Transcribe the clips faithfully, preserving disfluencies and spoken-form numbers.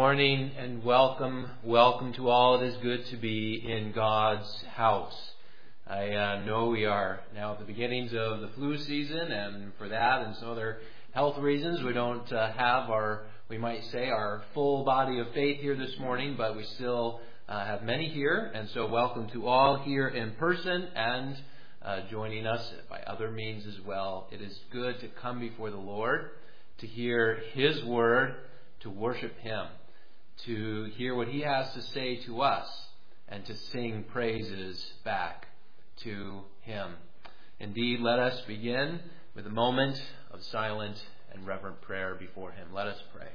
morning and welcome, welcome to all. It is good to be in God's house. I uh, know we are now at the beginnings of the flu season, and for that and some other health reasons, we don't uh, have our, we might say, our full body of faith here this morning, but we still uh, have many here, and so welcome to all here in person and uh, joining us by other means as well. It is good to come before the Lord, to hear His word, to worship Him, to hear what He has to say to us, and to sing praises back to Him. Indeed, let us begin with a moment of silent and reverent prayer before Him. Let us pray.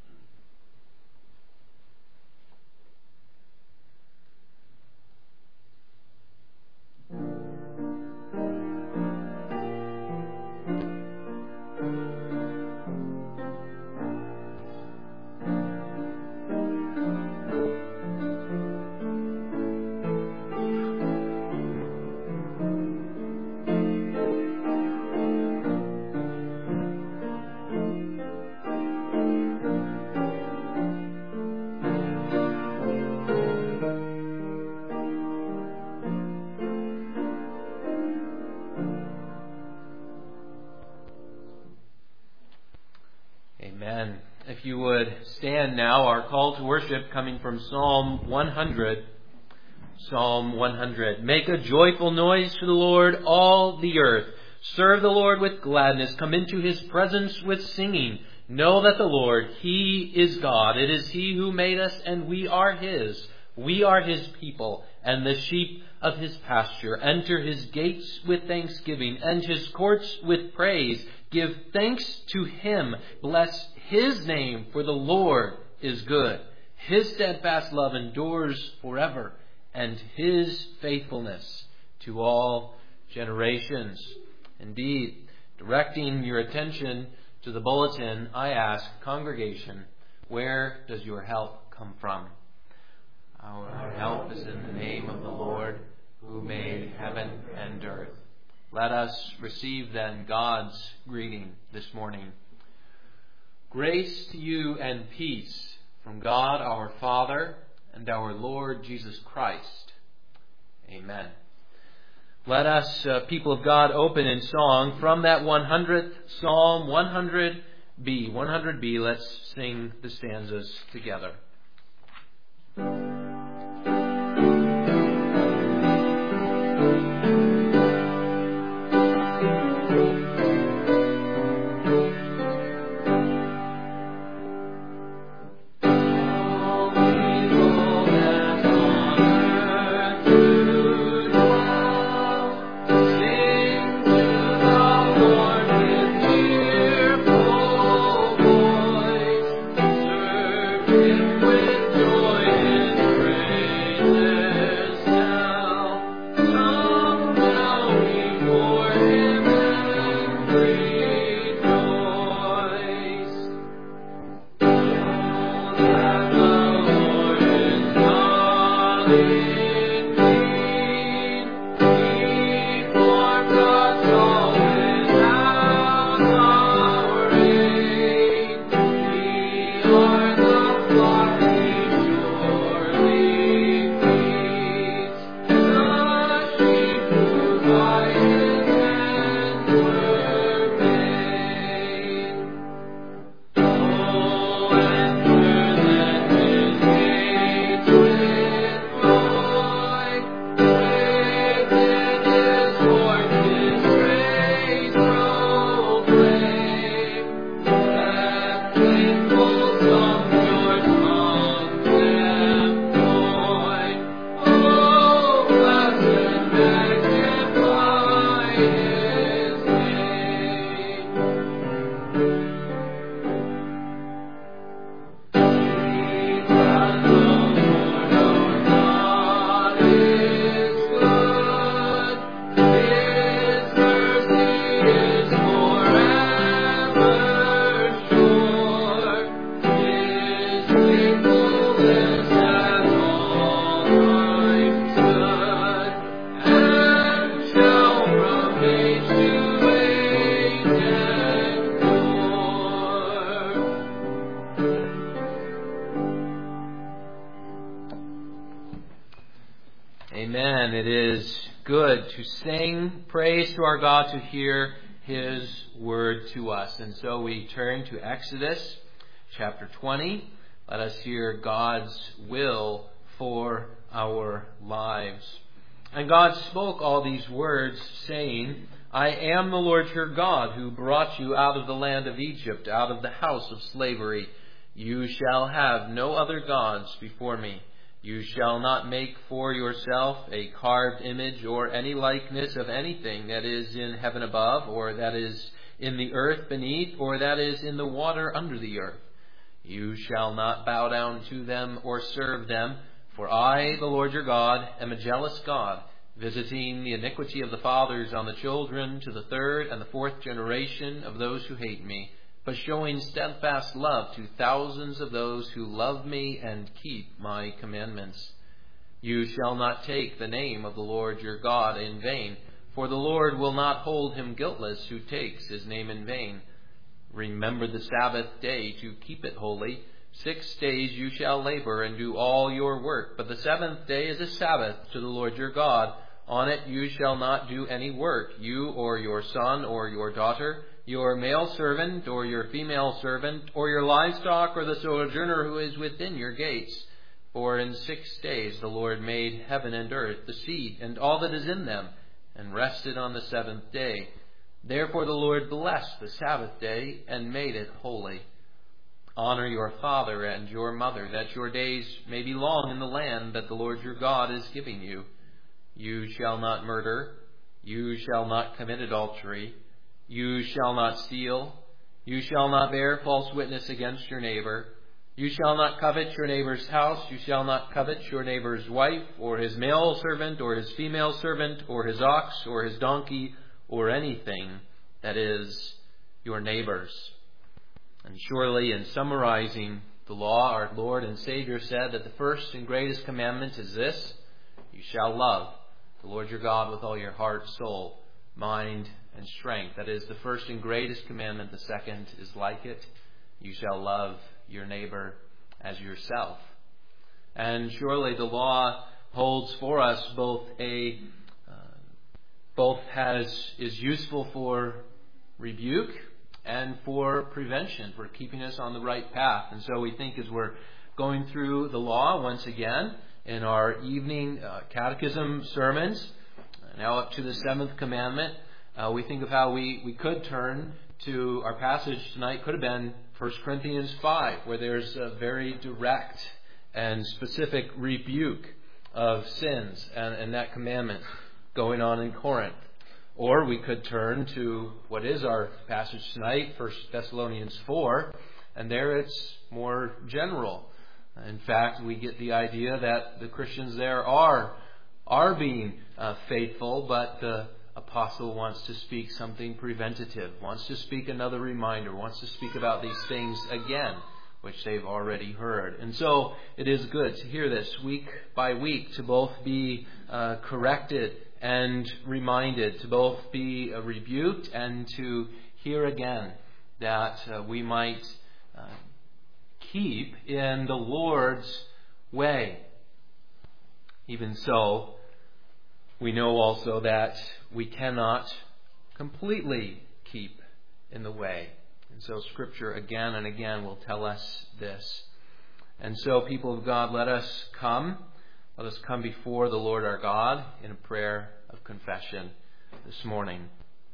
Amen. If you would stand now, our call to worship coming from Psalm one hundred. Psalm one hundred. Make a joyful noise to the Lord, all the earth. Serve the Lord with gladness. Come into His presence with singing. Know that the Lord, He is God. It is He who made us, and we are His. We are His people, and the sheep of His pasture. Enter His gates with thanksgiving, and His courts with praise. Give thanks to Him. Bless His name, for the Lord is good. His steadfast love endures forever, and His faithfulness to all generations. Indeed, directing your attention to the bulletin, I ask, congregation, where does your help come from? Our help is in the name of the Lord, who made heaven and earth. Let us receive then God's greeting this morning. Grace to you and peace from God our Father and our Lord Jesus Christ. Amen. Let us, uh, people of God, open in song from that one hundredth Psalm, one hundred B. one hundred B, let's sing the stanzas together. With joy in Amen. It is good to sing praise to our God, to hear His word to us. And so we turn to Exodus chapter twenty. Let us hear God's will for our lives. And God spoke all these words, saying, I am the Lord your God, who brought you out of the land of Egypt, out of the house of slavery. You shall have no other gods before me. You shall not make for yourself a carved image or any likeness of anything that is in heaven above, or that is in the earth beneath, or that is in the water under the earth. You shall not bow down to them or serve them, for I, the Lord your God, am a jealous God, visiting the iniquity of the fathers on the children to the third and the fourth generation of those who hate me, but showing steadfast love to thousands of those who love me and keep my commandments. You shall not take the name of the Lord your God in vain, for the Lord will not hold him guiltless who takes his name in vain. Remember the Sabbath day to keep it holy. Six days you shall labor and do all your work, but the seventh day is a Sabbath to the Lord your God. On it you shall not do any work, you or your son or your daughter, your male servant or your female servant, or your livestock or the sojourner who is within your gates. For in six days the Lord made heaven and earth, the sea, and all that is in them, and rested on the seventh day. Therefore the Lord blessed the Sabbath day and made it holy. Honor your father and your mother, that your days may be long in the land that the Lord your God is giving you. You shall not murder. You shall not commit adultery. You shall not steal. You shall not bear false witness against your neighbor. You shall not covet your neighbor's house. You shall not covet your neighbor's wife, or his male servant, or his female servant, or his ox, or his donkey, or anything that is your neighbor's. And surely, in summarizing the law, our Lord and Savior said that the first and greatest commandment is this: you shall love the Lord your God with all your heart, soul, mind, and strength. That is the first and greatest commandment. The second is like it: you shall love your neighbor as yourself. And surely the law holds for us both a uh, both has is useful for rebuke and for prevention, for keeping us on the right path. And so we think, as we're going through the law once again in our evening uh, catechism sermons, now up to the seventh commandment, uh, we think of how we, we could turn to our passage tonight. Could have been First Corinthians five, where there's a very direct and specific rebuke of sins and, and that commandment going on in Corinth. Or we could turn to what is our passage tonight, First Thessalonians four, and there it's more general. In fact, we get the idea that the Christians there are are being uh, faithful, but the apostle wants to speak something preventative, wants to speak another reminder, wants to speak about these things again, which they've already heard. And so it is good to hear this week by week, to both be uh, corrected and reminded, to both be uh, rebuked and to hear again, that uh, we might uh, keep in the Lord's way. Even so, we know also that we cannot completely keep in the way. And so Scripture again and again will tell us this. And so, people of God, let us come. Let us come before the Lord our God in a prayer of confession this morning.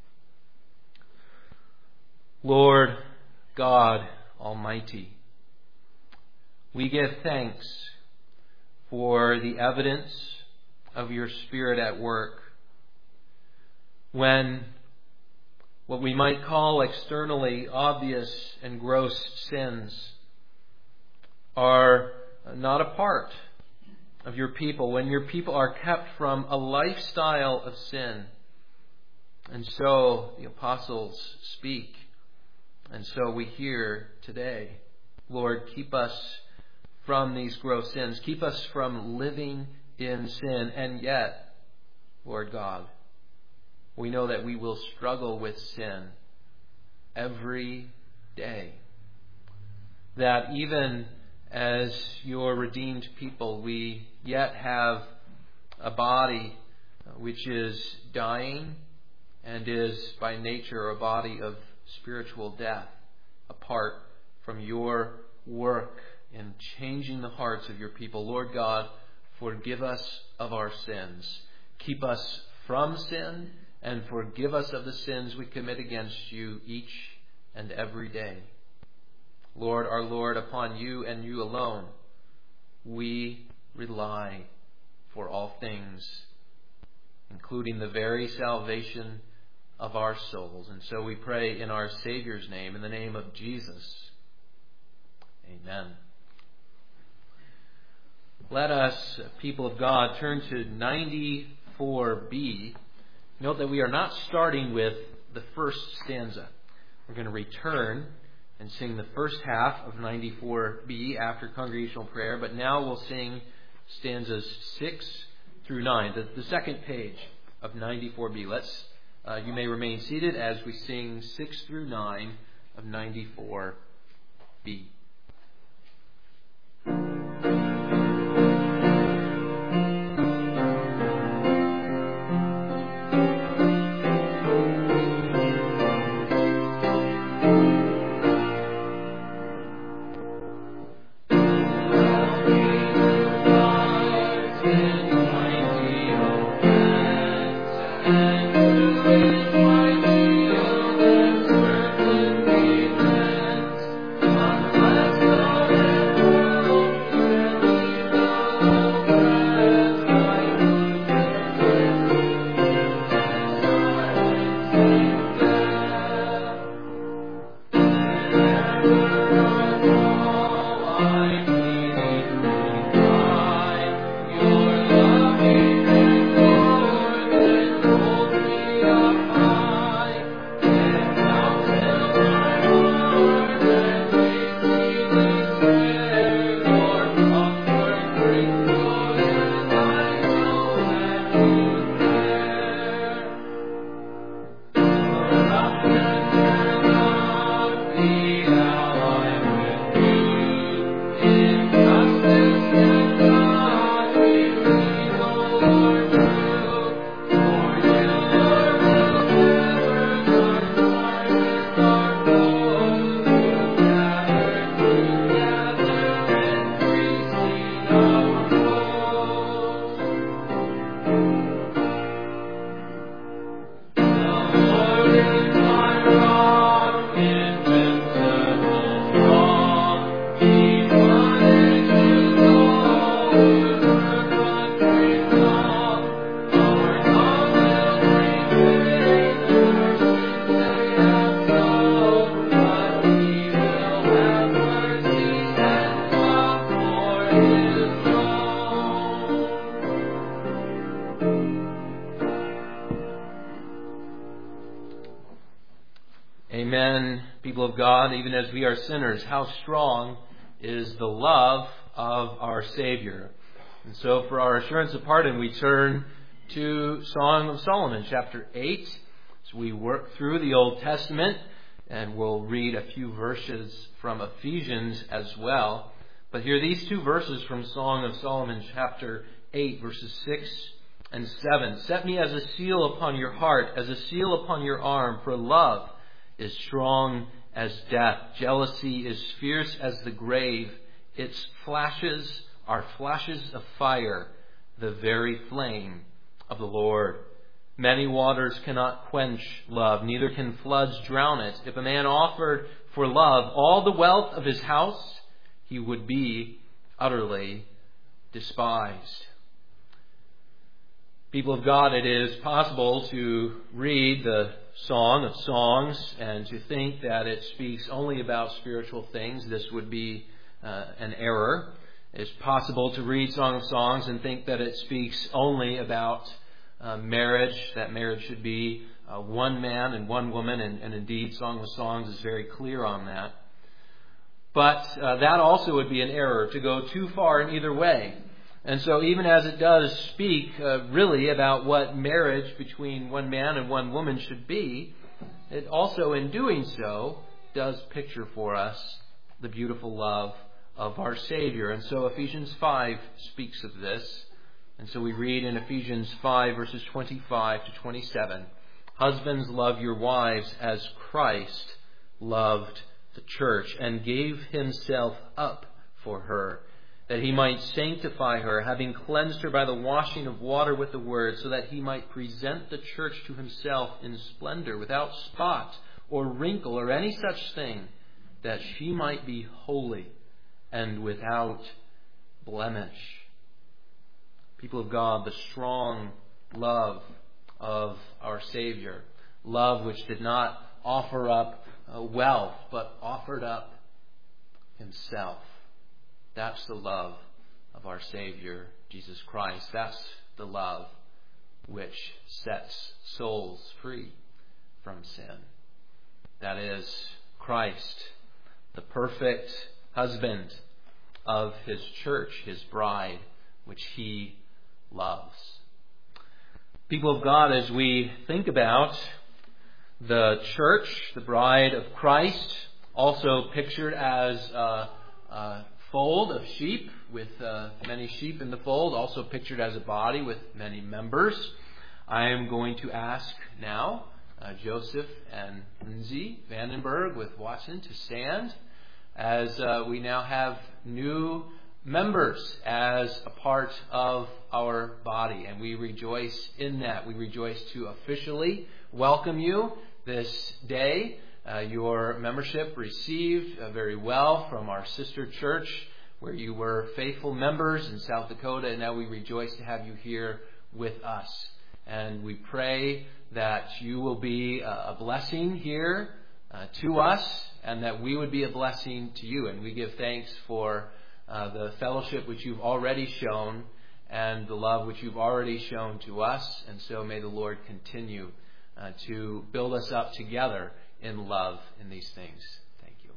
Lord God Almighty, we give thanks for the evidence of your Spirit at work when what we might call externally obvious and gross sins are not a part of your people, when your people are kept from a lifestyle of sin. And so the apostles speak, and so we hear today. Lord, keep us from these gross sins. Keep us from living in sin. And yet, Lord God, we know that we will struggle with sin every day. That even as your redeemed people, we yet have a body which is dying and is by nature a body of spiritual death, apart from your work in changing the hearts of your people. Lord God, forgive us of our sins. Keep us from sin and forgive us of the sins we commit against you each and every day. Lord, our Lord, upon you and you alone we rely for all things, including the very salvation of our souls. And so we pray in our Savior's name, in the name of Jesus. Amen. Let us, people of God, turn to ninety-four B. Note that we are not starting with the first stanza. We're going to return and sing the first half of ninety-four B after congregational prayer, but now we'll sing stanzas six through nine, the, the second page of ninety-four B. Let's, uh, you may remain seated as we sing six through nine of ninety-four B. Amen, people of God, even as we are sinners, how strong is the love of our Savior. And so for our assurance of pardon, we turn to Song of Solomon, chapter eight. As we work through the Old Testament, and we'll read a few verses from Ephesians as well. But here, these two verses from Song of Solomon, chapter eight, verses six and seven. Set me as a seal upon your heart, as a seal upon your arm, for love is strong as death. Jealousy is fierce as the grave. Its flashes are flashes of fire, the very flame of the Lord. Many waters cannot quench love, neither can floods drown it. If a man offered for love all the wealth of his house, he would be utterly despised. People of God, it is possible to read the Song of Songs and to think that it speaks only about spiritual things. This would be uh, an error. It's possible to read Song of Songs and think that it speaks only about uh, marriage, that marriage should be uh, one man and one woman, and, and indeed Song of Songs is very clear on that. But uh, that also would be an error, to go too far in either way. And so even as it does speak uh, really about what marriage between one man and one woman should be, it also in doing so does picture for us the beautiful love of our Savior. And so Ephesians five speaks of this. And so we read in Ephesians five, verses twenty-five to twenty-seven, "Husbands, love your wives as Christ loved the church and gave himself up for her, that he might sanctify her, having cleansed her by the washing of water with the word, so that he might present the church to himself in splendor, without spot or wrinkle or any such thing, that she might be holy and without blemish." People of God, the strong love of our Savior, love which did not offer up uh, wealth, but offered up himself. That's the love of our Savior, Jesus Christ. That's the love which sets souls free from sin. That is Christ, the perfect husband of his church, his bride, which he loves. People of God, as we think about the church, the bride of Christ, also pictured as a, a fold of sheep with uh, many sheep in the fold, also pictured as a body with many members, I am going to ask now uh, Joseph and Lindsay Vandenberg with Watson to stand as uh, we now have new members as a part of our body, and we rejoice in that. We rejoice to officially welcome you this day. Uh, your membership received uh, very well from our sister church, where you were faithful members in South Dakota, and now we rejoice to have you here with us. And we pray that you will be a blessing here uh, to us, and that we would be a blessing to you. And we give thanks for uh, the fellowship which you've already shown and the love which you've already shown to us. And so may the Lord continue uh, to build us up together in love in these things. Thank you.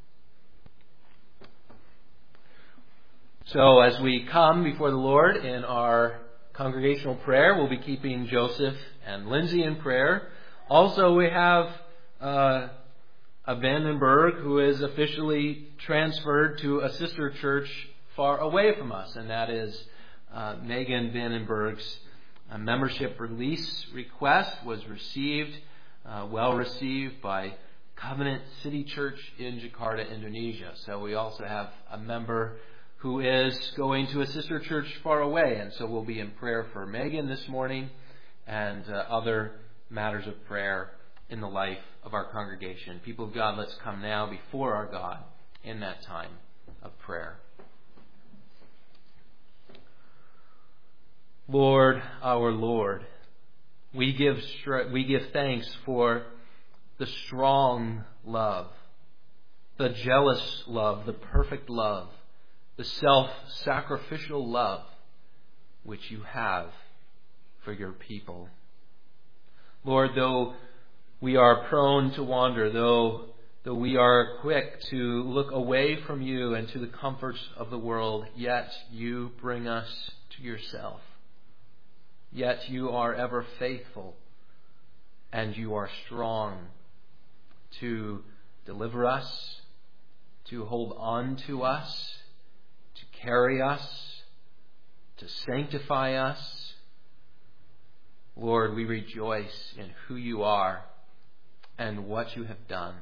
So as we come before the Lord in our congregational prayer, we'll be keeping Joseph and Lindsay in prayer. Also, we have uh, a Vandenberg who is officially transferred to a sister church far away from us, and that is uh, Megan Vandenberg's uh, membership release request was received, uh, well received by Covenant City Church in Jakarta, Indonesia. So we also have a member who is going to a sister church far away, and so we'll be in prayer for Megan this morning and uh, other matters of prayer in the life of our congregation. People of God, let's come now before our God in that time of prayer. Lord, our Lord, we give we give thanks for the strong love, the jealous love, the perfect love, the self-sacrificial love which you have for your people. Lord, though we are prone to wander, though, though we are quick to look away from you and to the comforts of the world, yet you bring us to yourself. Yet you are ever faithful, and you are strong to deliver us, to hold on to us, to carry us, to sanctify us. Lord, we rejoice in who you are and what you have done.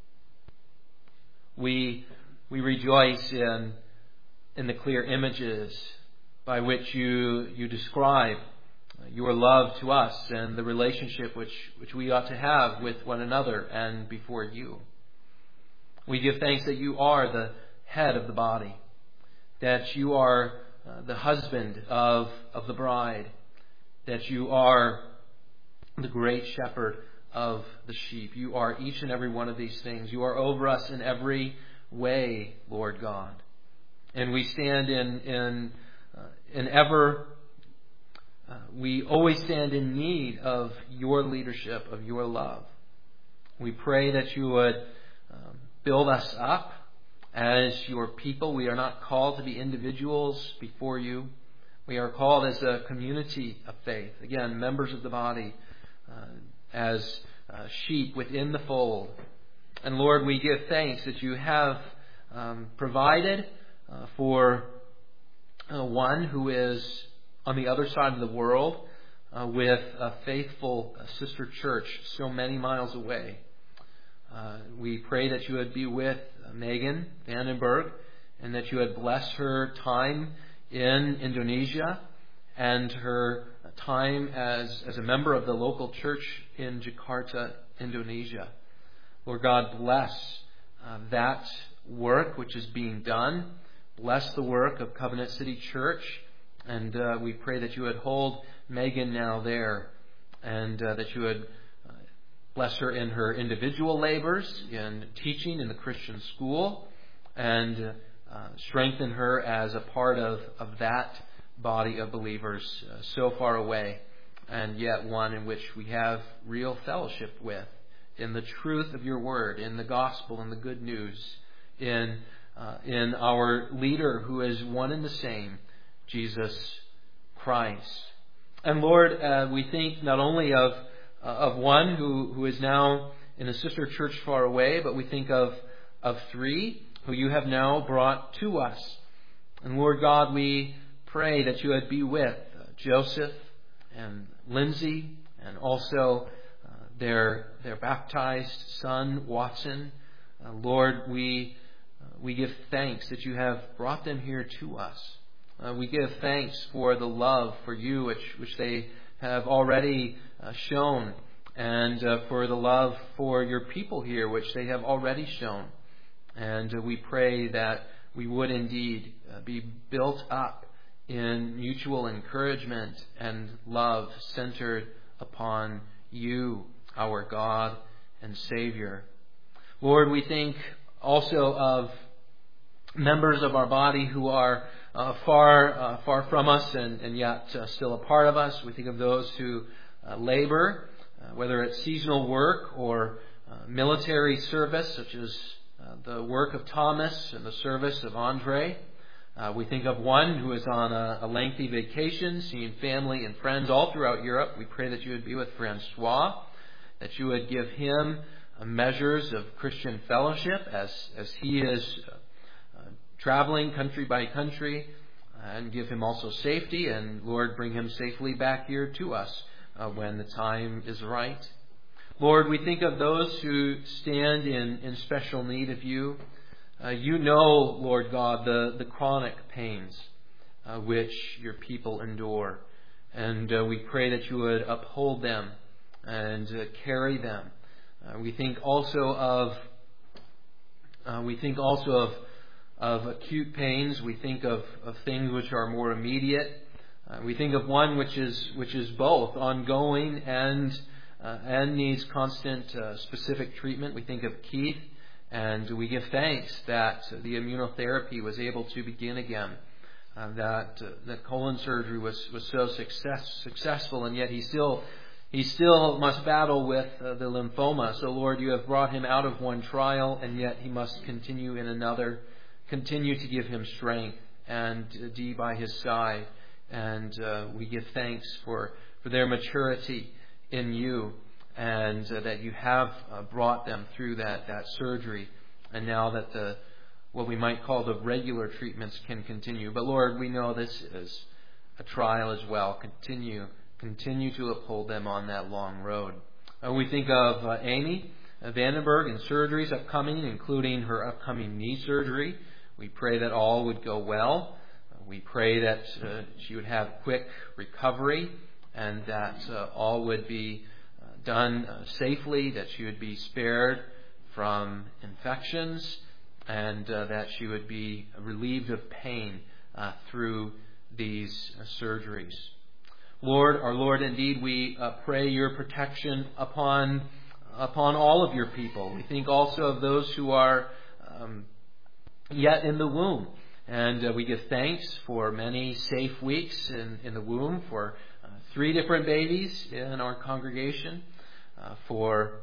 We we rejoice in in the clear images by which you you describe your love to us and the relationship which, which we ought to have with one another and before you. We give thanks that you are the head of the body, that you are uh, the husband of, of the bride, that you are the great shepherd of the sheep. You are each and every one of these things. You are over us in every way, Lord God. And we stand in, in, uh, in ever Uh, we always stand in need of your leadership, of your love. We pray that you would um, build us up as your people. We are not called to be individuals before you. We are called as a community of faith. Again, members of the body, uh, as uh, sheep within the fold. And Lord, we give thanks that you have um, provided uh, for uh, one who is on the other side of the world uh, with a faithful uh, sister church so many miles away. Uh, we pray that you would be with uh, Megan Vandenberg and that you would bless her time in Indonesia and her time as, as a member of the local church in Jakarta, Indonesia. Lord God, bless uh, that work which is being done. Bless the work of Covenant City Church. And uh, we pray that you would hold Megan now there and uh, that you would uh, bless her in her individual labors, in teaching in the Christian school, and uh, strengthen her as a part of, of that body of believers uh, so far away, and yet one in which we have real fellowship with, in the truth of your word, in the gospel and the good news, in uh, in our leader who is one and the same, Jesus Christ. And Lord, uh, we think not only of uh, of one who, who is now in a sister church far away, but we think of of three who you have now brought to us. And Lord God, we pray that you would be with uh, Joseph and Lindsay, and also uh, their their baptized son Watson. Uh, Lord, we uh, we give thanks that you have brought them here to us. Uh, we give thanks for the love for you which which they have already uh, shown, and uh, for the love for your people here which they have already shown. And uh, we pray that we would indeed uh, be built up in mutual encouragement and love centered upon you, our God and Savior. Lord, we think also of members of our body who are uh, far uh, far from us and, and yet uh, still a part of us. We think of those who uh, labor, uh, whether it's seasonal work or uh, military service, such as uh, the work of Thomas and the service of Andre. Uh, we think of one who is on a, a lengthy vacation, seeing family and friends all throughout Europe. We pray that you would be with Francois, that you would give him uh, measures of Christian fellowship as, as he is uh, uh, traveling country by country, uh, and give him also safety. And Lord, bring him safely back here to us uh, when the time is right. Lord, we think of those who stand in, in special need of you. Uh, you know, Lord God, the, the chronic pains uh, which your people endure. And uh, we pray that you would uphold them and uh, carry them. Uh, we think also of uh, we think also of of acute pains. We think of, of things which are more immediate. Uh, we think of one which is which is both ongoing and uh, and needs constant uh, specific treatment. We think of Keith. And we give thanks that the immunotherapy was able to begin again, uh, that uh, that colon surgery was, was so success, successful, and yet he still he still must battle with uh, the lymphoma. So Lord, you have brought him out of one trial, and yet he must continue in another. Continue to give him strength and uh, be by his side. And uh, we give thanks for, for their maturity in you. And uh, that you have uh, brought them through that, that surgery, and now that the what we might call the regular treatments can continue. But Lord, we know this is a trial as well. Continue, continue to uphold them on that long road. Uh, we think of uh, Amy uh, Vandenberg and surgeries upcoming, including her upcoming knee surgery. We pray that all would go well. Uh, we pray that uh, she would have quick recovery, and that uh, all would be done uh, safely, that she would be spared from infections, and uh, that she would be relieved of pain uh, through these uh, surgeries. Lord, our Lord, indeed, we uh, pray your protection upon upon all of your people. We think also of those who are um, yet in the womb, and uh, we give thanks for many safe weeks in, in the womb, for uh, three different babies in our congregation. Uh, for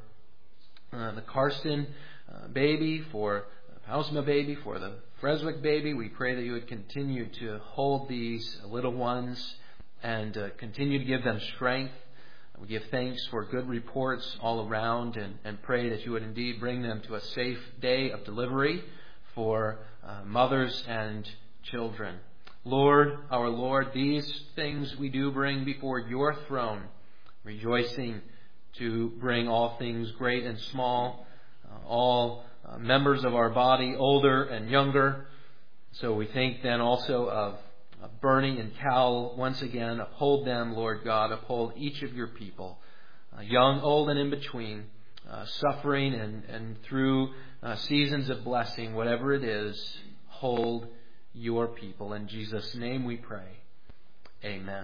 uh, the Karsten uh, baby, for the Pausma baby, for the Freswick baby. We pray that you would continue to hold these little ones and uh, continue to give them strength. We give thanks for good reports all around, and, and pray that you would indeed bring them to a safe day of delivery for uh, mothers and children. Lord, our Lord, these things we do bring before your throne, rejoicing to bring all things great and small, uh, all uh, members of our body, older and younger. So we think then also of uh, Bernie and Cal once again. Uphold them, Lord God. Uphold each of your people, uh, young, old, and in between, uh, suffering and, and through uh, seasons of blessing, whatever it is, hold your people. In Jesus' name we pray. Amen.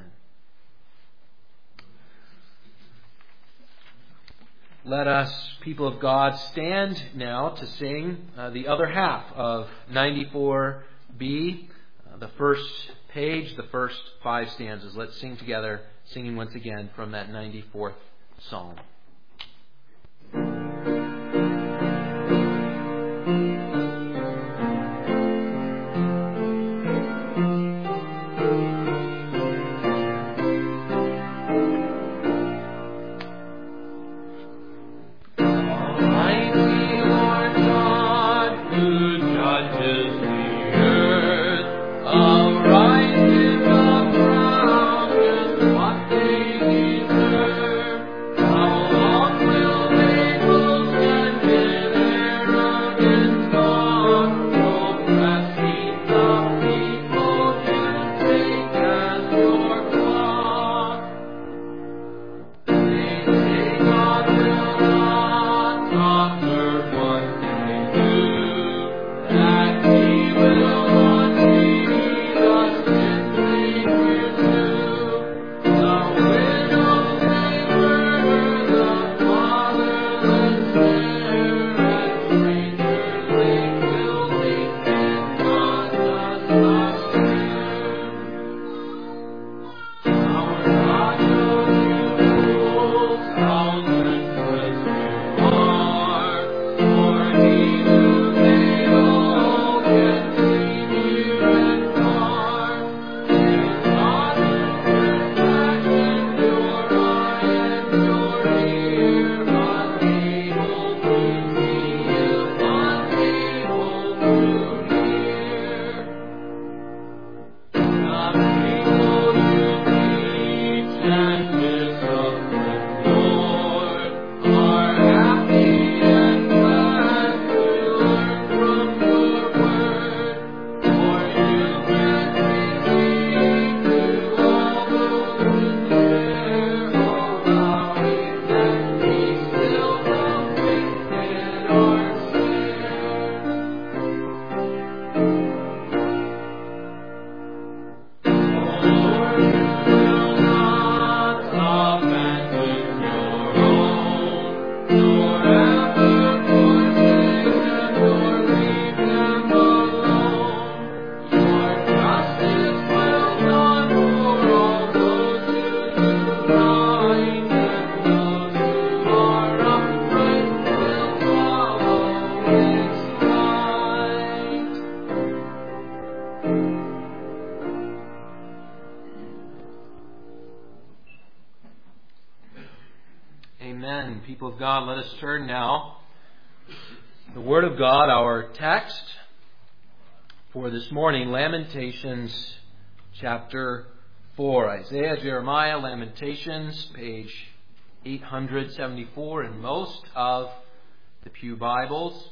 Let us, people of God, stand now to sing uh, the other half of ninety-four B, uh, the first page, the first five stanzas. Let's sing together, singing once again from that ninety-fourth Psalm. Amen. People of God, let us turn now the Word of God, our text for this morning, Lamentations chapter four. Isaiah, Jeremiah, Lamentations, page eight hundred seventy-four in most of the Pew Bibles.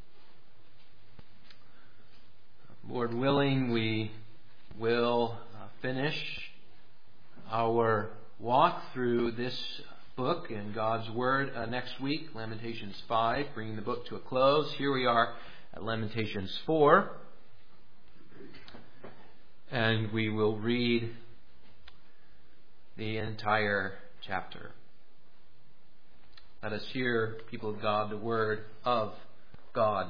Lord willing, we will uh, finish our walk through this book in God's Word uh, next week, Lamentations five, bringing the book to a close. Here we are at Lamentations four, and we will read the entire chapter. Let us hear, people of God, the Word of God.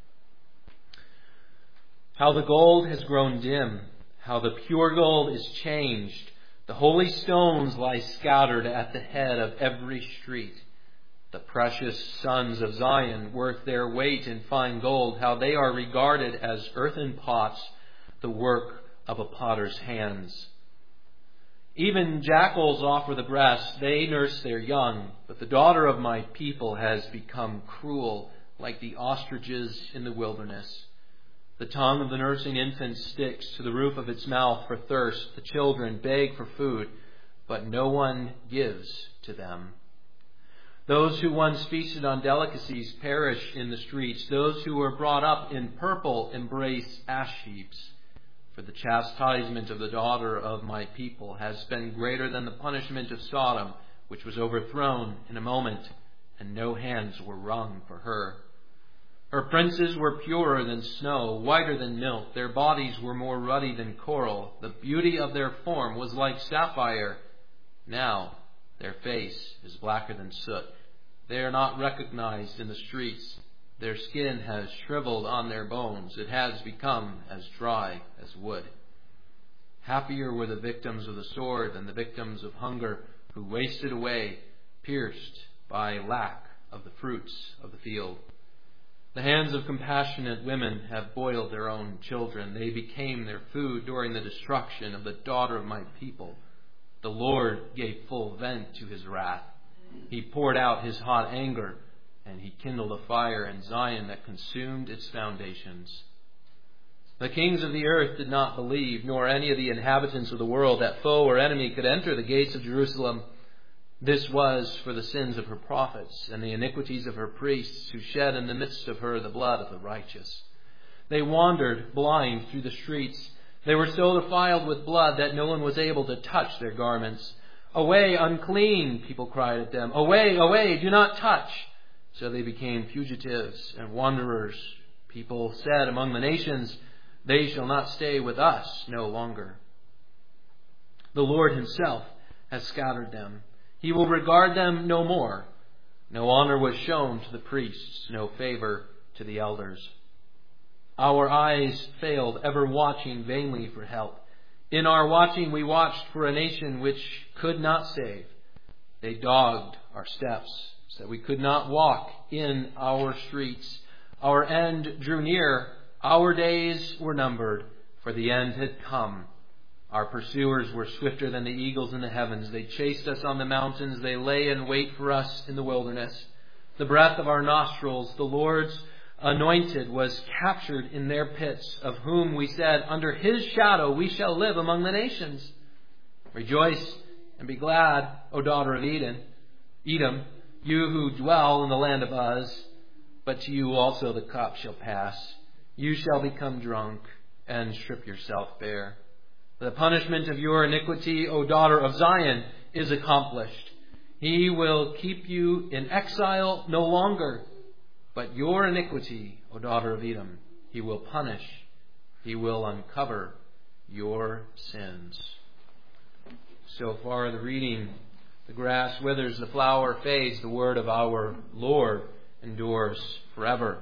How the gold has grown dim, how the pure gold is changed. The holy stones lie scattered at the head of every street. The precious sons of Zion, worth their weight in fine gold, how they are regarded as earthen pots, the work of a potter's hands. Even jackals offer the breast, they nurse their young, but the daughter of my people has become cruel, like the ostriches in the wilderness. The tongue of the nursing infant sticks to the roof of its mouth for thirst. The children beg for food, but no one gives to them. Those who once feasted on delicacies perish in the streets. Those who were brought up in purple embrace ash heaps. For the chastisement of the daughter of my people has been greater than the punishment of Sodom, which was overthrown in a moment, and no hands were wrung for her. Her princes were purer than snow, whiter than milk. Their bodies were more ruddy than coral. The beauty of their form was like sapphire. Now their face is blacker than soot. They are not recognized in the streets. Their skin has shriveled on their bones. It has become as dry as wood. Happier were the victims of the sword than the victims of hunger, who wasted away, pierced by lack of the fruits of the field. The hands of compassionate women have boiled their own children. They became their food during the destruction of the daughter of my people. The Lord gave full vent to his wrath. He poured out his hot anger, and he kindled a fire in Zion that consumed its foundations. The kings of the earth did not believe, nor any of the inhabitants of the world, that foe or enemy could enter the gates of Jerusalem. This was for the sins of her prophets and the iniquities of her priests, who shed in the midst of her the blood of the righteous. They wandered blind through the streets. They were so defiled with blood that no one was able to touch their garments. Away, unclean, people cried at them. Away, away, do not touch. So they became fugitives and wanderers. People said among the nations, they shall not stay with us no longer. The Lord himself has scattered them. He will regard them no more. No honor was shown to the priests, no favor to the elders. Our eyes failed, ever watching vainly for help. In our watching we watched for a nation which could not save. They dogged our steps, so that we could not walk in our streets. Our end drew near. Our days were numbered, for the end had come. Our pursuers were swifter than the eagles in the heavens. They chased us on the mountains. They lay in wait for us in the wilderness. The breath of our nostrils, the Lord's anointed, was captured in their pits, of whom we said, under his shadow we shall live among the nations. Rejoice and be glad, O daughter of Eden, Edom, you who dwell in the land of Uz. But to you also the cup shall pass. You shall become drunk and strip yourself bare. The punishment of your iniquity, O daughter of Zion, is accomplished. He will keep you in exile no longer. But your iniquity, O daughter of Edom, he will punish. He will uncover your sins. So far the reading. The grass withers, the flower fades. The word of our Lord endures forever.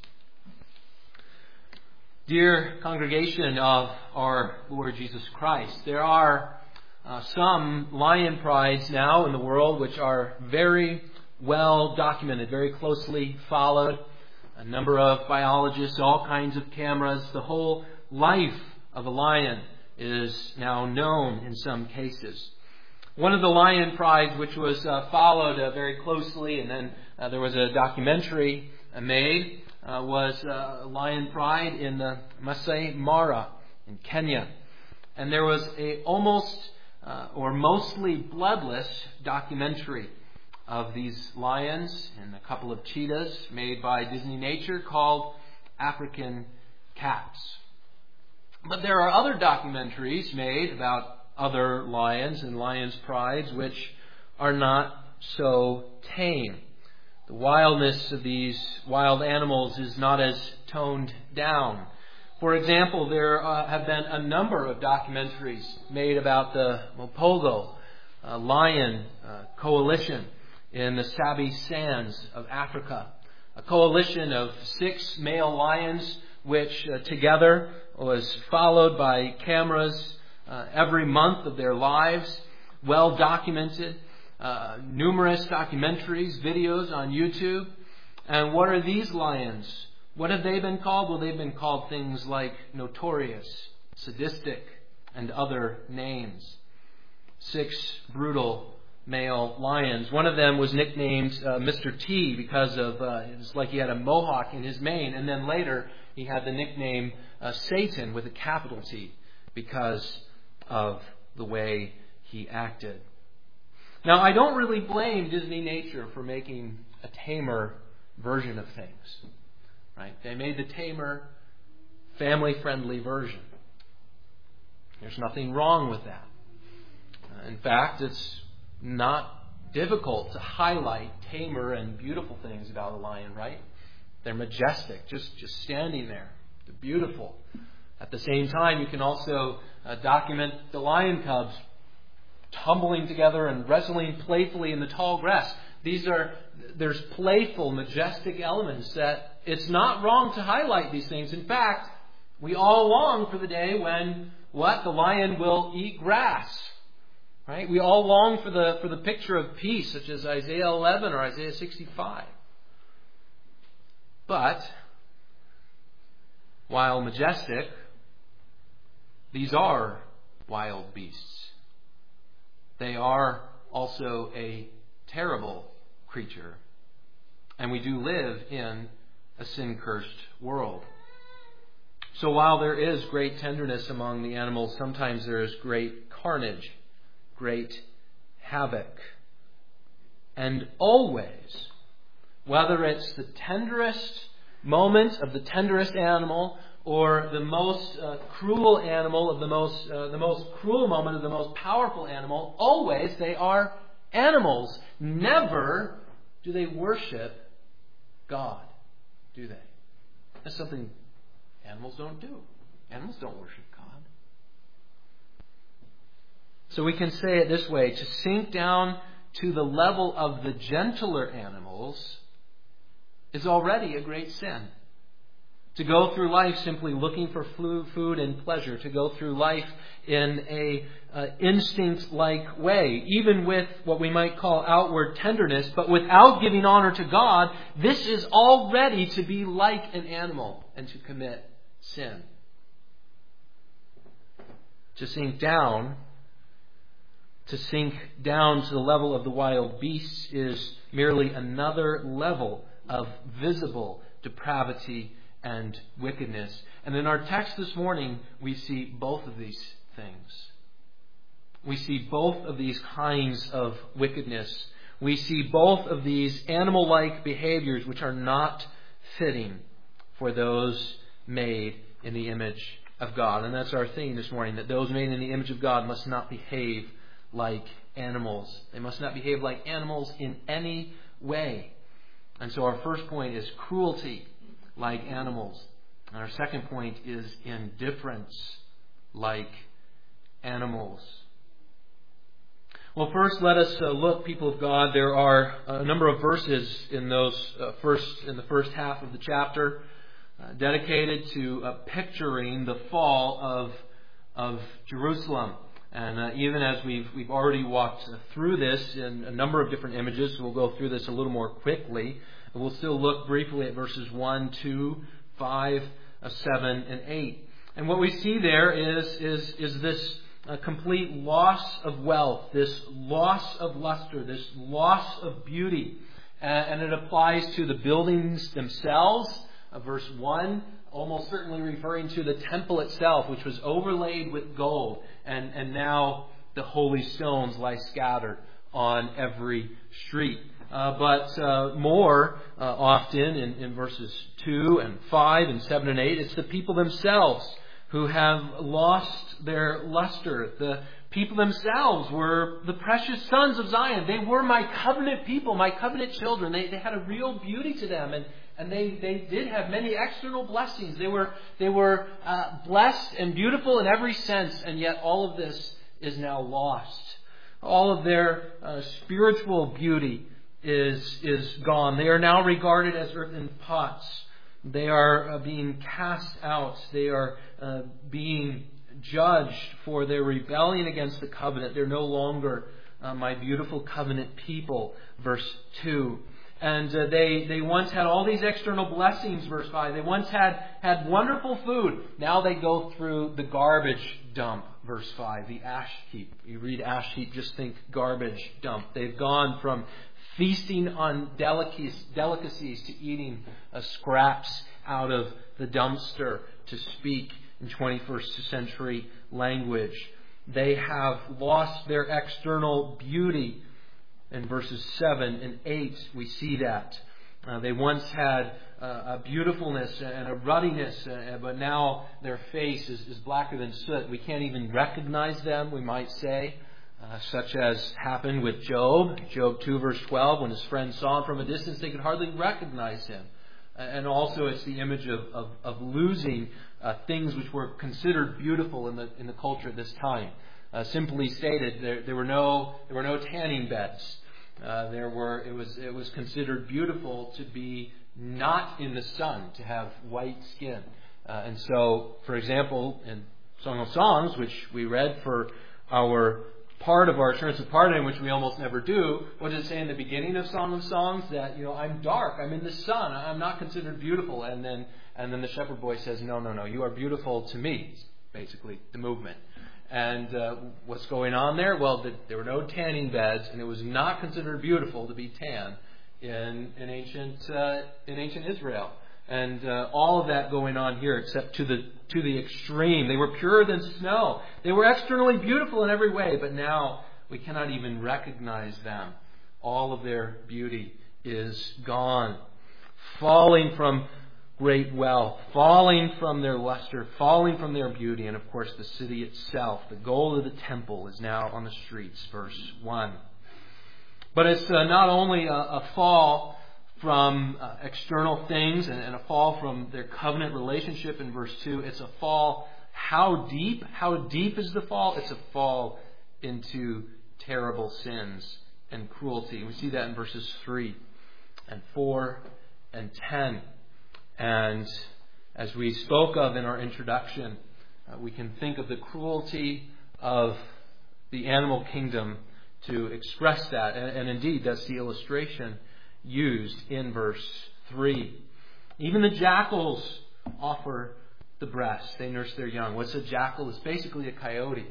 Dear congregation of our Lord Jesus Christ, there are uh, some lion prides now in the world which are very well documented, very closely followed. A number of biologists, all kinds of cameras. The whole life of a lion is now known in some cases. One of the lion prides which was uh, followed uh, very closely, and then uh, there was a documentary uh, made, uh, was uh, Lion Pride in the Masai Mara in Kenya. And there was a almost uh, or mostly bloodless documentary of these lions and a couple of cheetahs made by Disney Nature called African Cats. But there are other documentaries made about other lions and lions' prides which are not so tame. The wildness of these wild animals is not as toned down. For example, there uh, have been a number of documentaries made about the Mopogo uh, lion uh, coalition in the Sabi Sands of Africa. A coalition of six male lions which uh, together was followed by cameras uh, every month of their lives, well documented, uh, numerous documentaries, videos on YouTube. And what are these lions? What have they been called? Well, they've been called things like notorious, sadistic, and other names. Six brutal male lions. One of them was nicknamed uh, Mister T because of uh, it was like he had a mohawk in his mane, and then later he had the nickname uh, Satan with a capital T because of the way he acted. Now, I don't really blame Disney Nature for making a tamer version of things. Right? They made the tamer, family-friendly version. There's nothing wrong with that. Uh, in fact, it's not difficult to highlight tamer and beautiful things about a lion, right? They're majestic, just, just standing there. They're beautiful. At the same time, you can also uh, document the lion cubs tumbling together and wrestling playfully in the tall grass. These are, there's playful, majestic elements that it's not wrong to highlight these things. In fact, we all long for the day when, what? The lion will eat grass. Right? We all long for the, for the picture of peace, such as Isaiah eleven or Isaiah sixty-five. But, while majestic, these are wild beasts. They are also a terrible creature. And we do live in a sin-cursed world. So while there is great tenderness among the animals, sometimes there is great carnage, great havoc. And always, whether it's the tenderest moment of the tenderest animal or the most uh, cruel animal of the most uh, the most cruel moment of the most powerful animal, always they are animals. Never do they worship God, do they? That's something animals don't do. Animals don't worship God. So we can say it this way: to sink down to the level of the gentler animals is already a great sin. To go through life simply looking for food and pleasure, to go through life in a uh, instinct-like way, even with what we might call outward tenderness, but without giving honor to God, this is already to be like an animal and to commit sin. To sink down, to sink down to the level of the wild beasts is merely another level of visible depravity and wickedness. And in our text this morning, we see both of these things. We see both of these kinds of wickedness. We see both of these animal-like behaviors which are not fitting for those made in the image of God. And that's our theme this morning, that those made in the image of God must not behave like animals. They must not behave like animals in any way. And so our first point is cruelty like animals. And our second point is indifference like animals. Well, first let us uh, look, people of God. There are a number of verses in those uh, first in the first half of the chapter uh, dedicated to uh, picturing the fall of of Jerusalem. And uh, even as we've we've already walked through this in a number of different images, we'll go through this a little more quickly. We'll still look briefly at verses one, two, five, seven, and eight. And what we see there is, is, is this uh, complete loss of wealth, this loss of luster, this loss of beauty. Uh, and it applies to the buildings themselves. Uh, verse one, almost certainly referring to the temple itself, which was overlaid with gold. And, and now the holy stones lie scattered on every street. Uh, but uh, more uh, often in, in verses two and five and seven and eight, it's the people themselves who have lost their luster. The people themselves were the precious sons of Zion. They were my covenant people, my covenant children. They, they had a real beauty to them, and, and they, they did have many external blessings. They were, they were uh, blessed and beautiful in every sense, and yet all of this is now lost. All of their uh, spiritual beauty is is gone. They are now regarded as earthen pots. They are uh, being cast out. They are uh, being judged for their rebellion against the covenant. They're no longer uh, my beautiful covenant people, verse two. And uh, they, they once had all these external blessings, verse five. They once had, had wonderful food. Now they go through the garbage dump, verse five, the ash heap. You read ash heap, just think garbage dump. They've gone from feasting on delicacies, delicacies to eating uh, scraps out of the dumpster, to speak in twenty-first century language. They have lost their external beauty. In verses seven and eight, we see that. Uh, they once had uh, a beautifulness and a ruddiness, uh, but now their face is, is blacker than soot. We can't even recognize them, we might say, uh, such as happened with Job. Job two, verse twelve, when his friends saw him from a distance, they could hardly recognize him. And also it's the image of, of, of losing uh, things which were considered beautiful in the in the culture at this time. Uh, simply stated, there, there were no there were no tanning beds. Uh, there were it was it was considered beautiful to be not in the sun, to have white skin. Uh, and so, for example, in Song of Songs, which we read for our part of our assurance of pardon, which we almost never do, what does it say in the beginning of Song of Songs? That, you know, I'm dark, I'm in the sun, I'm not considered beautiful. And then and then the shepherd boy says, no, no, no, you are beautiful to me. It's basically the movement. And uh, what's going on there? Well, the, there were no tanning beds, and it was not considered beautiful to be tan in, in ancient uh, in ancient Israel. And uh, all of that going on here, except to the to the extreme. They were purer than snow. They were externally beautiful in every way, but now we cannot even recognize them. All of their beauty is gone. Falling from great wealth, falling from their luster, falling from their beauty, and of course the city itself, the gold of the temple, is now on the streets, verse one. But it's uh, not only a, a fall from uh, external things and, and a fall from their covenant relationship in verse two. It's a fall. How deep? How deep is the fall? It's a fall into terrible sins and cruelty. We see that in verses three and four and ten. And as we spoke of in our introduction, uh, we can think of the cruelty of the animal kingdom to express that. And, and indeed, that's the illustration used in verse three. Even the jackals offer the breast. They nurse their young. What's a jackal? It's basically a coyote.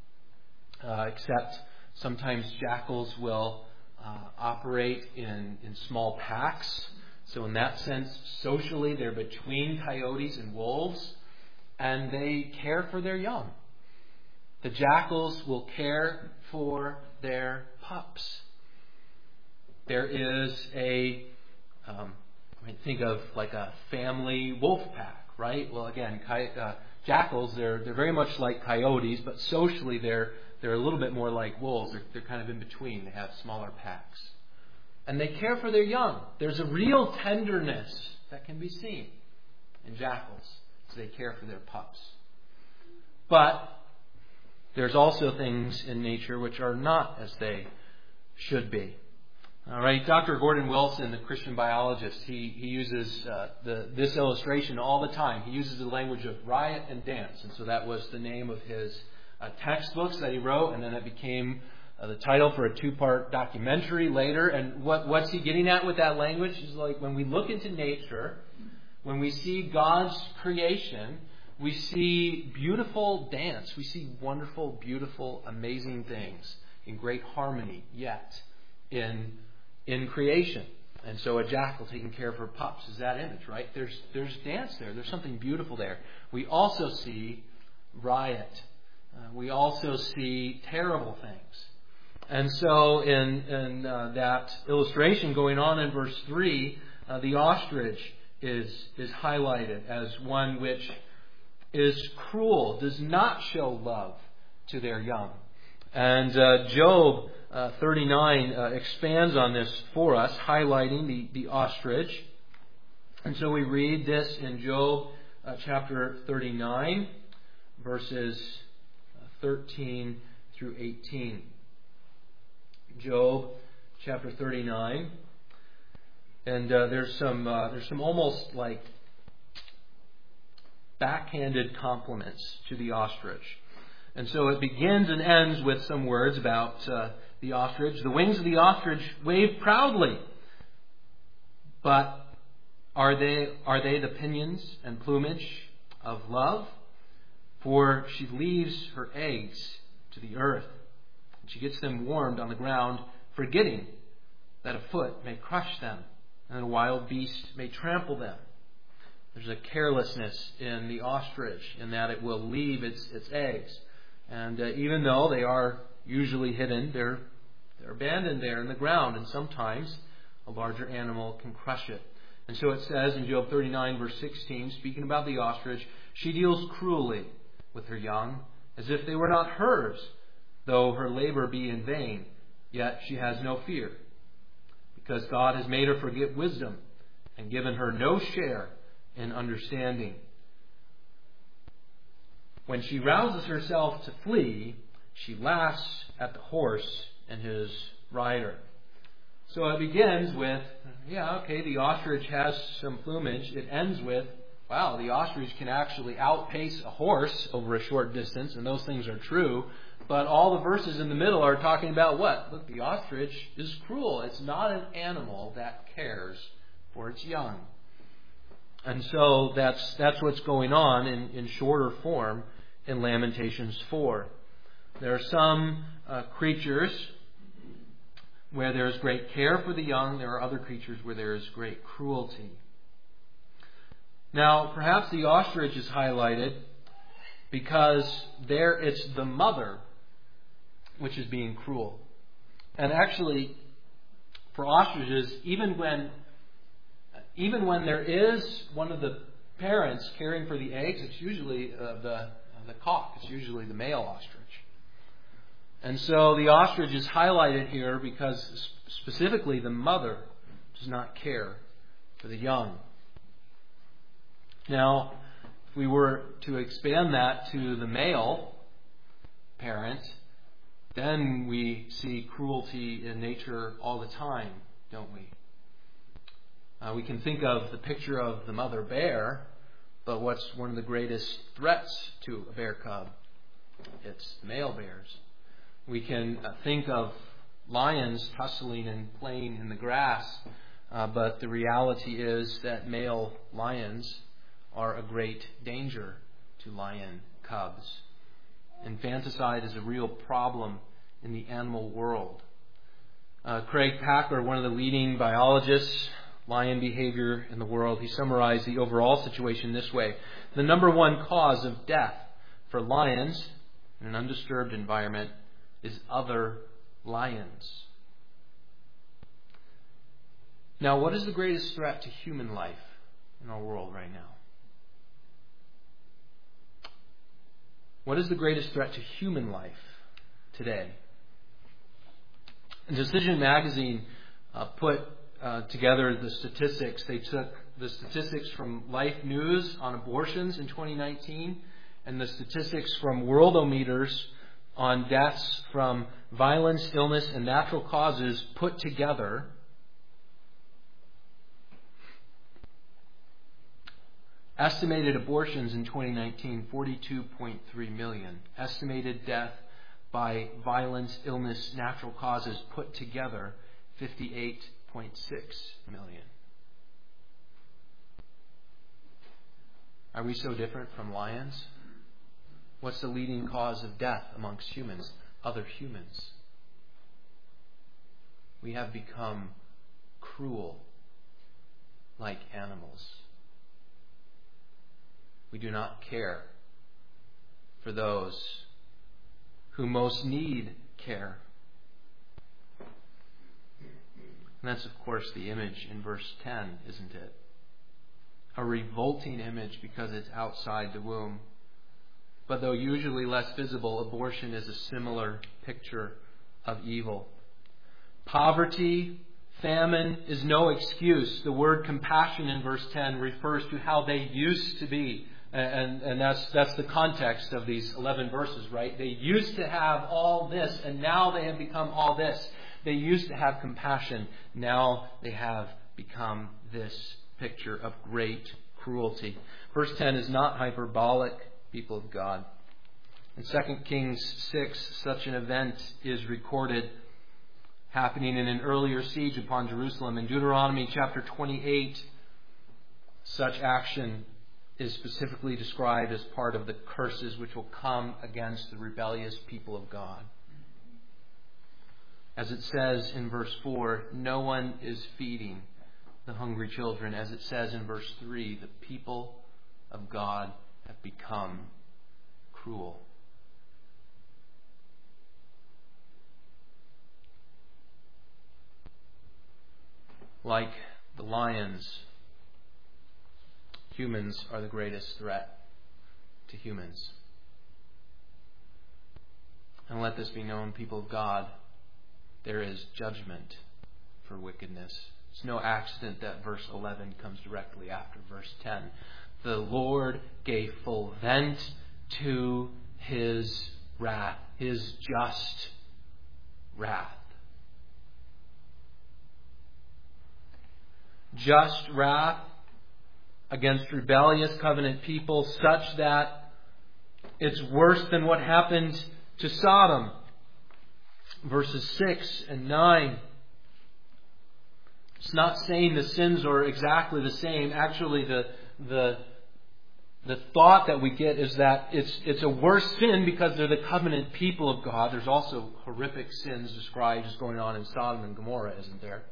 Uh, except sometimes jackals will uh, operate in, in small packs. So in that sense, socially, they're between coyotes and wolves. And they care for their young. The jackals will care for their pups. There is a, um, I mean, think of like a family wolf pack, right? Well, again, coy- uh, jackals, they're they're very much like coyotes, but socially they're they're a little bit more like wolves. They're, they're kind of in between. They have smaller packs. And they care for their young. There's a real tenderness that can be seen in jackals as they care for their pups. But there's also things in nature which are not as they should be. All right, Doctor Gordon Wilson, the Christian biologist, he, he uses uh, the, this illustration all the time. He uses the language of riot and dance. And so that was the name of his uh, textbooks that he wrote, and then it became uh, the title for a two-part documentary later. And what, what's he getting at with that language? Is like when we look into nature, when we see God's creation, we see beautiful dance. We see wonderful, beautiful, amazing things in great harmony, yet in in creation. And so a jackal taking care of her pups is that image, right? There's there's dance there. There's something beautiful there. We also see riot. Uh, we also see terrible things. And so in, in uh, that illustration going on in verse three, uh, the ostrich is is highlighted as one which is cruel, does not show love to their young. And uh, Job uh, thirty-nine uh, expands on this for us, highlighting the, the ostrich. And so we read this in Job uh, chapter thirty-nine, verses thirteen through eighteen. Job chapter thirty-nine. And uh, there's some uh, there's some almost like backhanded compliments to the ostrich. And so it begins and ends with some words about uh, the ostrich. The wings of the ostrich wave proudly, but are they are they the pinions and plumage of love? For she leaves her eggs to the earth, and she gets them warmed on the ground, forgetting that a foot may crush them, and a wild beast may trample them. There's a carelessness in the ostrich in that it will leave its its eggs. And uh, even though they are usually hidden, they're they're abandoned there in the ground, and sometimes a larger animal can crush it. And so it says in Job thirty-nine, verse sixteen, speaking about the ostrich, she deals cruelly with her young, as if they were not hers, though her labor be in vain. Yet she has no fear, because God has made her forget wisdom and given her no share in understanding. When she rouses herself to flee, she laughs at the horse and his rider. So it begins with, yeah, okay, the ostrich has some plumage. It ends with, wow, the ostrich can actually outpace a horse over a short distance, and those things are true. But all the verses in the middle are talking about what? Look, the ostrich is cruel. It's not an animal that cares for its young. And so that's that's what's going on in, in shorter form in Lamentations four. There are some uh, creatures where there is great care for the young. There are other creatures where there is great cruelty. Now, perhaps the ostrich is highlighted because there it's the mother which is being cruel. And actually, for ostriches, even when even when there is one of the parents caring for the eggs, it's usually uh, the uh, the cock. It's usually the male ostrich. And so the ostrich is highlighted here because specifically the mother does not care for the young. Now, if we were to expand that to the male parent, then we see cruelty in nature all the time, don't we? Uh, we can think of the picture of the mother bear, but what's one of the greatest threats to a bear cub? It's male bears. We can uh, think of lions tussling and playing in the grass, uh, but the reality is that male lions are a great danger to lion cubs. Infanticide is a real problem in the animal world. Uh, Craig Packer, one of the leading biologists, lion behavior in the world, he summarized the overall situation this way. The number one cause of death for lions in an undisturbed environment is other lions. Now, what is the greatest threat to human life in our world right now? What is the greatest threat to human life today? Decision Magazine uh, put uh, together the statistics. They took the statistics from Life News on abortions in twenty nineteen and the statistics from Worldometers on deaths from violence, illness, and natural causes put together. Estimated abortions in twenty nineteen, forty-two point three million. Estimated death by violence, illness, natural causes put together, fifty-eight point six million. Are we so different from lions? What's the leading cause of death amongst humans? Other humans. We have become cruel like animals. We do not care for those who most need care. And that's, of course, the image in verse ten, isn't it? A revolting image because it's outside the womb. But though usually less visible, abortion is a similar picture of evil. Poverty, famine is no excuse. The word compassion in verse ten refers to how they used to be. And, and that's that's the context of these eleven verses, right? They used to have all this, and now they have become all this. They used to have compassion. Now they have become this picture of great cruelty. Verse ten is not hyperbolic, people of God. In Second Kings six, such an event is recorded happening in an earlier siege upon Jerusalem. In Deuteronomy chapter twenty-eight, such action is specifically described as part of the curses which will come against the rebellious people of God. As it says in verse four, no one is feeding the hungry children, as it says in verse three, the people of God have become cruel. Like the lions, humans are the greatest threat to humans. And let this be known, people of God, there is judgment for wickedness. It's no accident that verse eleven comes directly after verse ten. The Lord gave full vent to His wrath, His just wrath. Just wrath against rebellious covenant people, such that it's worse than what happened to Sodom. Verses six and nine. It's not saying the sins are exactly the same. Actually, the the the thought that we get is that it's it's a worse sin because they're the covenant people of God. There's also horrific sins described as going on in Sodom and Gomorrah, isn't there?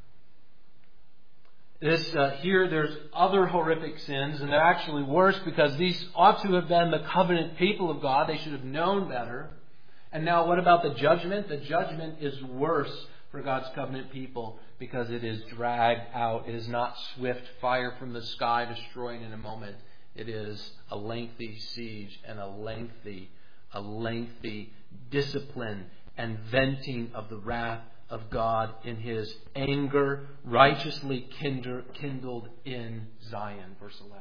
This uh, here, there's other horrific sins, and they're actually worse because these ought to have been the covenant people of God. They should have known better. And now, what about the judgment? The judgment is worse for God's covenant people because it is dragged out. It is not swift fire from the sky destroying in a moment. It is a lengthy siege and a lengthy, a lengthy discipline and venting of the wrath of God in His anger, righteously kindled in Zion. Verse eleven.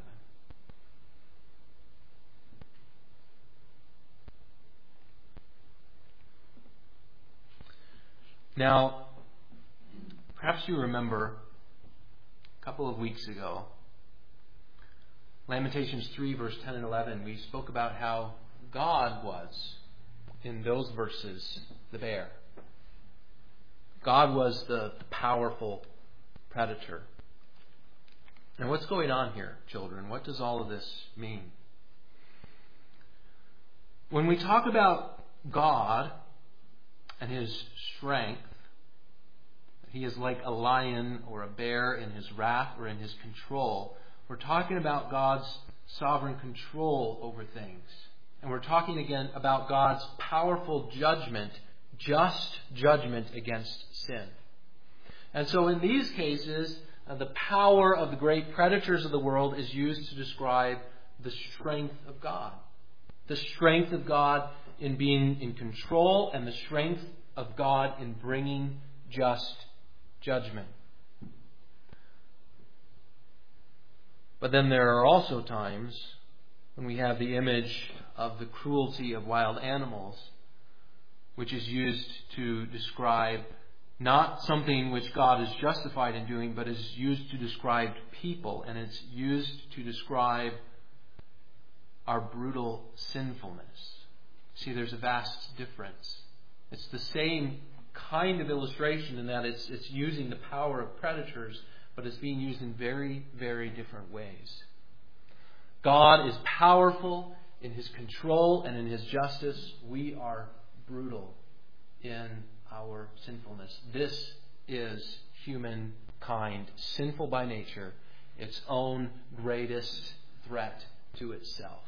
Now, perhaps you remember a couple of weeks ago, Lamentations three, verse ten and eleven, we spoke about how God was, in those verses, the bear. God was the powerful predator. And what's going on here, children? What does all of this mean? When we talk about God and His strength, He is like a lion or a bear in His wrath or in His control. We're talking about God's sovereign control over things. And we're talking again about God's powerful judgment, just judgment against sin. And so in these cases, uh, the power of the great predators of the world is used to describe the strength of God. The strength of God in being in control and the strength of God in bringing just judgment. But then there are also times when we have the image of the cruelty of wild animals, which is used to describe not something which God is justified in doing, but is used to describe people, and it's used to describe our brutal sinfulness. See, there's a vast difference. It's the same kind of illustration in that it's it's using the power of predators, but it's being used in very, very different ways. God is powerful in His control and in His justice. We are brutal in our sinfulness. This is humankind, sinful by nature, its own greatest threat to itself.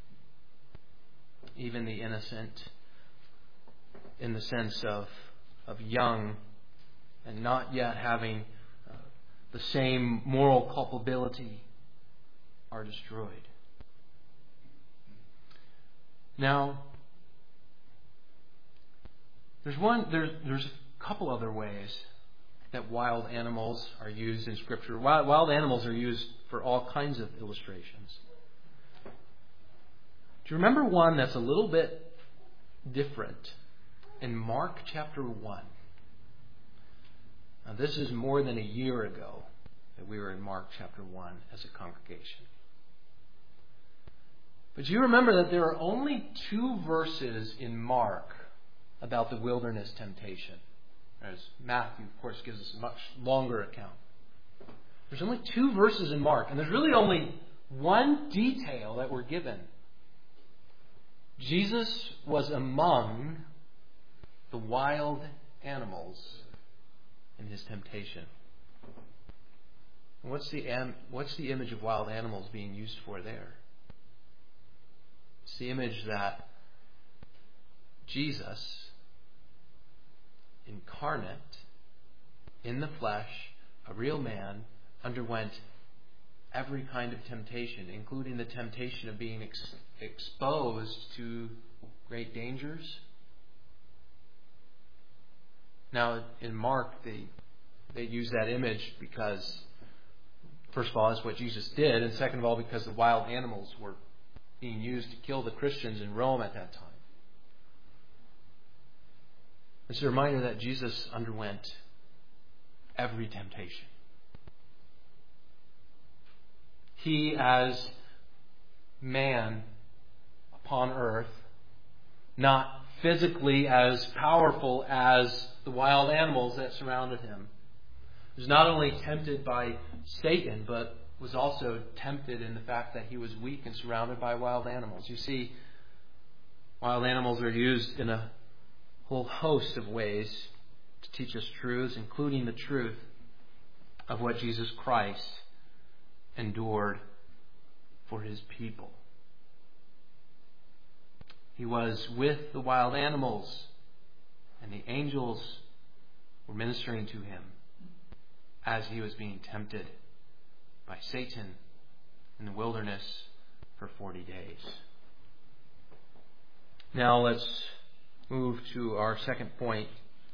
Even the innocent, in the sense of, of young and not yet having uh, the same moral culpability, are destroyed. Now, there's one. There's there's a couple other ways that wild animals are used in Scripture. Wild, wild animals are used for all kinds of illustrations. Do you remember one that's a little bit different in Mark chapter one? Now, this is more than a year ago that we were in Mark chapter one as a congregation. But you remember that there are only two verses in Mark about the wilderness temptation. As Matthew, of course, gives us a much longer account. There's only two verses in Mark, and there's really only one detail that we're given. Jesus was among the wild animals in His temptation. What's the am- what's the image of wild animals being used for there? It's the image that Jesus, incarnate, in the flesh, a real man, underwent every kind of temptation, including the temptation of being ex- exposed to great dangers. Now, in Mark, they they use that image because, first of all, that's what Jesus did, and second of all, because the wild animals were being used to kill the Christians in Rome at that time. It's a reminder that Jesus underwent every temptation. He, as man upon earth, not physically as powerful as the wild animals that surrounded him, was not only tempted by Satan, but was also tempted in the fact that he was weak and surrounded by wild animals. You see, wild animals are used in a whole host of ways to teach us truths, including the truth of what Jesus Christ endured for his people. He was with the wild animals, and the angels were ministering to him as he was being tempted by Satan in the wilderness for forty days. Now let's move to our second point.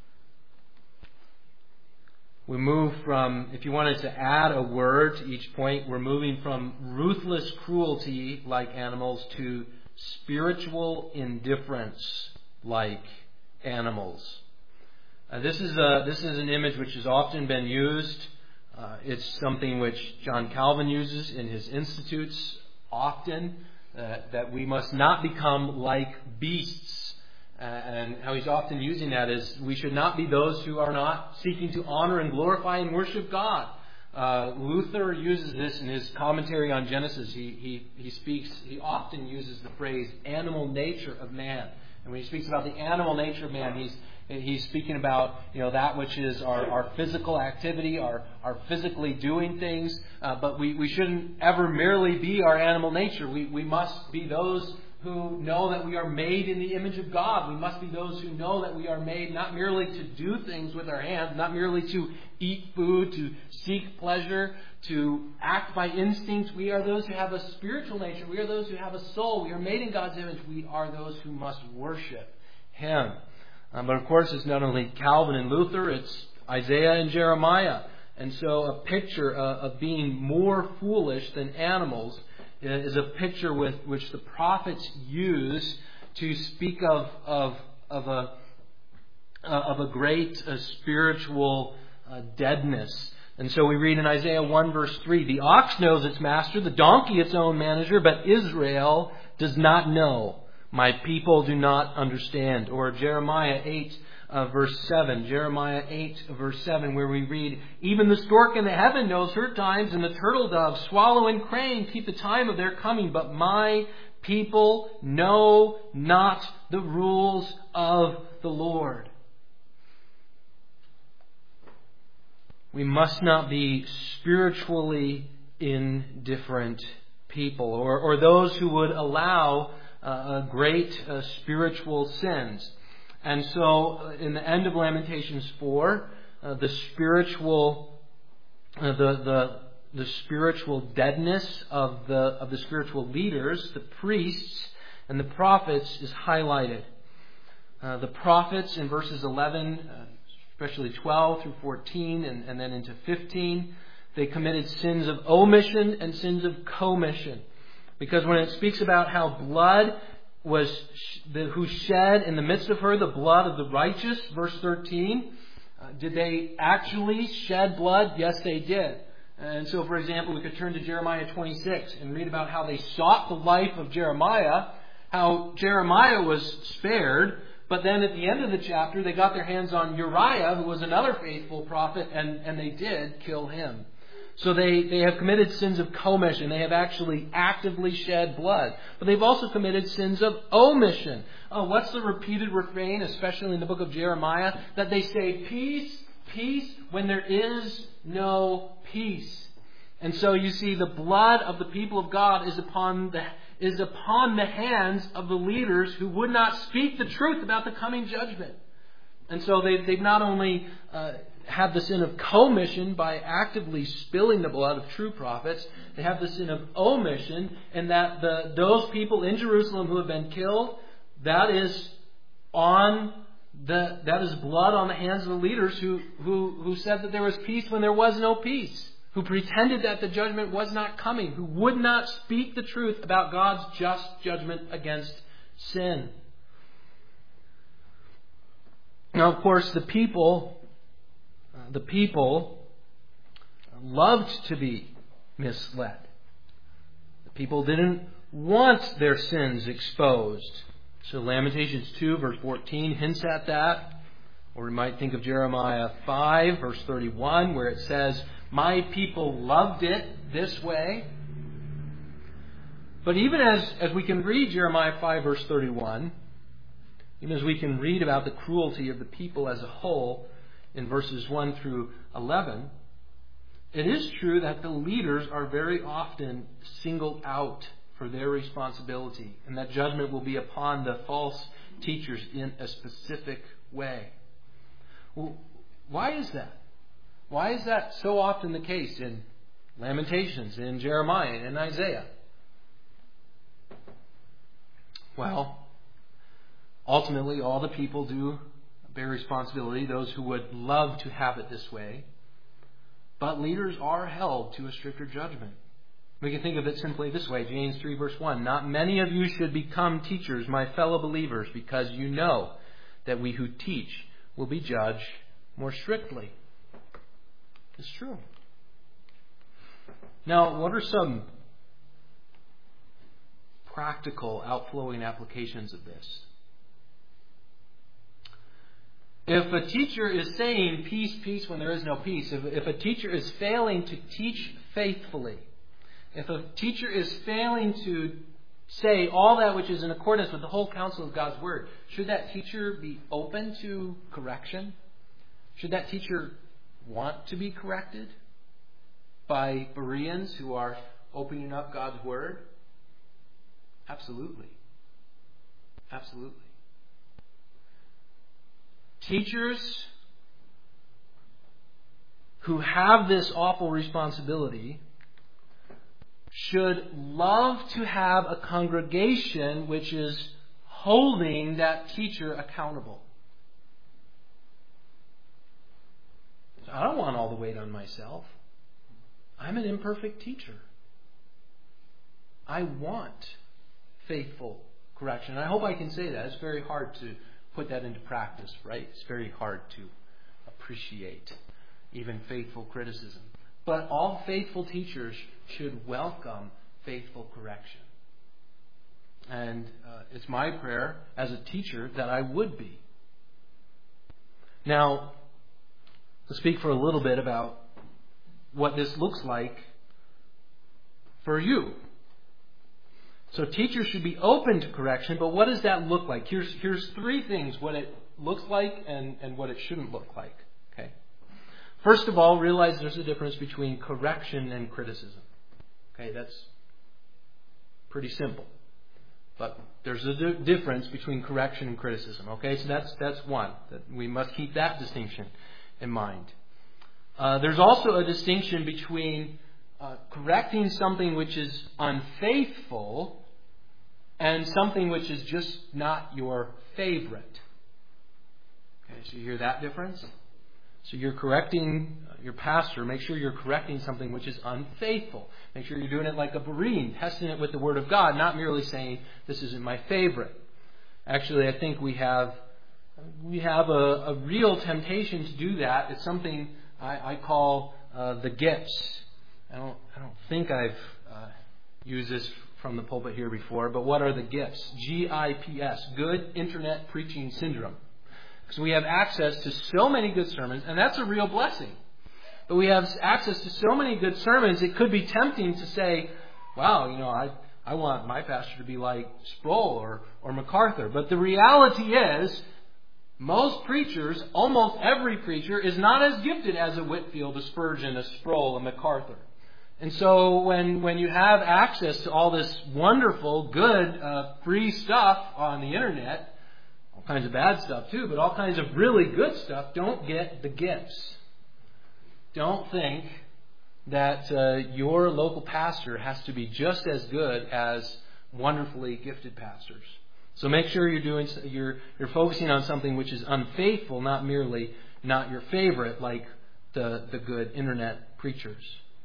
We move from, if you wanted to add a word to each point, we're moving from ruthless cruelty like animals to spiritual indifference like animals. Uh, this is a this is an image which has often been used. Uh, it's something which John Calvin uses in his Institutes often, uh, that we must not become like beasts. Uh, and how he's often using that is we should not be those who are not seeking to honor and glorify and worship God. Uh, Luther uses this in his commentary on Genesis. He, he, he speaks, he often uses the phrase animal nature of man. And when he speaks about the animal nature of man, he's He's speaking about, you know, that which is our, our physical activity, our, our physically doing things. Uh, but we, we shouldn't ever merely be our animal nature. We, we must be those who know that we are made in the image of God. We must be those who know that we are made not merely to do things with our hands, not merely to eat food, to seek pleasure, to act by instinct. We are those who have a spiritual nature. We are those who have a soul. We are made in God's image. We are those who must worship Him. Um, but of course, it's not only Calvin and Luther, it's Isaiah and Jeremiah. And so a picture uh, of being more foolish than animals is a picture with which the prophets use to speak of of, of a uh, of a great uh, spiritual uh, deadness. And so we read in Isaiah one verse three, "The ox knows its master, the donkey its own manager, but Israel does not know. My people do not understand." Or Jeremiah eight uh, verse seven. Jeremiah eight verse seven, where we read, "Even the stork in the heaven knows her times, and the turtle dove, swallow and crane keep the time of their coming. But my people know not the rules of the Lord." We must not be spiritually indifferent people, or, or those who would allow Uh, great uh, spiritual sins. And so uh, in the end of Lamentations four, uh, the spiritual uh, the the the spiritual deadness of the of the spiritual leaders, the priests and the prophets, is highlighted. Uh, the prophets in verses eleven, uh, especially twelve through fourteen, and, and then into fifteen, they committed sins of omission and sins of commission. Because when it speaks about how blood was the, who shed in the midst of her the blood of the righteous, verse thirteen, uh, did they actually shed blood? Yes, they did. And so, for example, we could turn to Jeremiah twenty-six and read about how they sought the life of Jeremiah, how Jeremiah was spared, but then at the end of the chapter they got their hands on Uriah, who was another faithful prophet, and, and they did kill him. So they, they have committed sins of commission. They have actually actively shed blood. But they've also committed sins of omission. Oh, what's the repeated refrain, especially in the book of Jeremiah? That they say, "Peace, peace," when there is no peace. And so you see the blood of the people of God is upon the is upon the hands of the leaders who would not speak the truth about the coming judgment. And so they, they've not only uh, had the sin of commission by actively spilling the blood of true prophets, they have the sin of omission, and that the those people in Jerusalem who have been killed, that is on the that is blood on the hands of the leaders who who who said that there was peace when there was no peace, who pretended that the judgment was not coming, who would not speak the truth about God's just judgment against sin. Now, of course, the people, uh, the people loved to be misled. The people didn't want their sins exposed. So Lamentations two, verse fourteen hints at that. Or we might think of Jeremiah five, verse thirty-one, where it says, "My people loved it this way." But even as, as we can read Jeremiah five, verse thirty-one, even as we can read about the cruelty of the people as a whole in verses one through eleven, it is true that the leaders are very often singled out for their responsibility, and that judgment will be upon the false teachers in a specific way. Well, why is that? Why is that so often the case in Lamentations, in Jeremiah, and in Isaiah? Well, ultimately, all the people do bear responsibility, those who would love to have it this way. But leaders are held to a stricter judgment. We can think of it simply this way. James three, verse one. "Not many of you should become teachers, my fellow believers, because you know that we who teach will be judged more strictly." It's true. Now, what are some practical outflowing applications of this? If a teacher is saying peace, peace when there is no peace, if, if a teacher is failing to teach faithfully, if a teacher is failing to say all that which is in accordance with the whole counsel of God's Word, should that teacher be open to correction? Should that teacher want to be corrected by Bereans who are opening up God's Word? Absolutely. Absolutely. Teachers who have this awful responsibility should love to have a congregation which is holding that teacher accountable. I don't want all the weight on myself. I'm an imperfect teacher. I want faithful correction. I hope I can say that. It's very hard to put that into practice, right? It's very hard to appreciate even faithful criticism. But all faithful teachers should welcome faithful correction. And uh, it's my prayer as a teacher that I would be. Now, let's speak for a little bit about what this looks like for you. So teachers should be open to correction, but what does that look like? Here's, here's three things, what it looks like and, and what it shouldn't look like. Okay. First of all, realize there's a difference between correction and criticism. Okay, that's pretty simple. But there's a di- difference between correction and criticism. Okay, so that's that's one. That we must keep that distinction in mind. Uh, there's also a distinction between uh, correcting something which is unfaithful and something which is just not your favorite. Okay, so you hear that difference? So you're correcting your pastor. Make sure you're correcting something which is unfaithful. Make sure you're doing it like a Berean, testing it with the Word of God, not merely saying, this isn't my favorite. Actually, I think we have we have a, a real temptation to do that. It's something I, I call uh, the gifts. I don't, I don't think I've uh, used this from the pulpit here before, but what are the gifts? G I P S, Good Internet Preaching Syndrome. Because we have access to so many good sermons, and that's a real blessing. But we have access to so many good sermons, it could be tempting to say, wow, you know, I I want my pastor to be like Sproul or, or MacArthur. But the reality is, most preachers, almost every preacher, is not as gifted as a Whitefield, a Spurgeon, a Sproul, a MacArthur. And so when, when you have access to all this wonderful, good, uh, free stuff on the internet, all kinds of bad stuff too, but all kinds of really good stuff, don't get the gifts. Don't think that uh, your local pastor has to be just as good as wonderfully gifted pastors. So make sure you're doing you're you're focusing on something which is unfaithful, not merely not your favorite, like the the good internet preachers.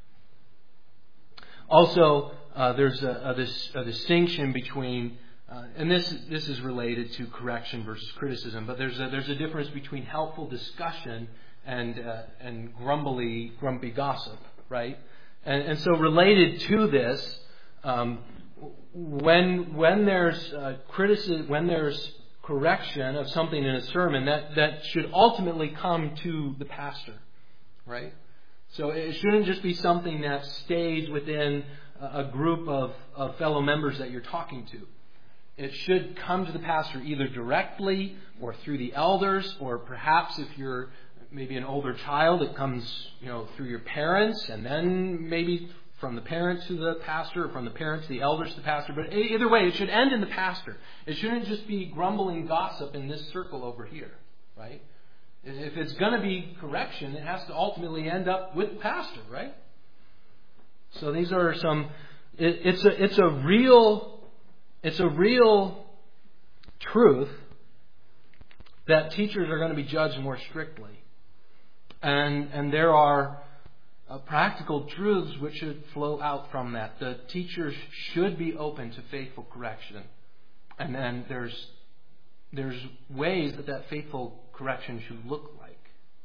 Also, uh, there's a, a, this, a distinction between, uh, and this this is related to correction versus criticism, but there's a, there's a difference between helpful discussion and uh, and grumbly grumpy gossip, right? And, and so related to this, um, when when there's uh, criticism, when there's correction of something in a sermon, that that should ultimately come to the pastor, right? So it shouldn't just be something that stays within a group of, of fellow members that you're talking to. It should come to the pastor either directly or through the elders, or perhaps if you're maybe an older child, it comes, you know, through your parents, and then maybe from the parents to the pastor, or from the parents to the elders to the pastor. But either way, it should end in the pastor. It shouldn't just be grumbling gossip in this circle over here, right? If it's going to be correction, it has to ultimately end up with the pastor, right? So these are some. It, it's a it's a real it's a real truth that teachers are going to be judged more strictly, and and there are uh, practical truths which should flow out from that. The teachers should be open to faithful correction, and then there's there's ways that that faithful correction should look like.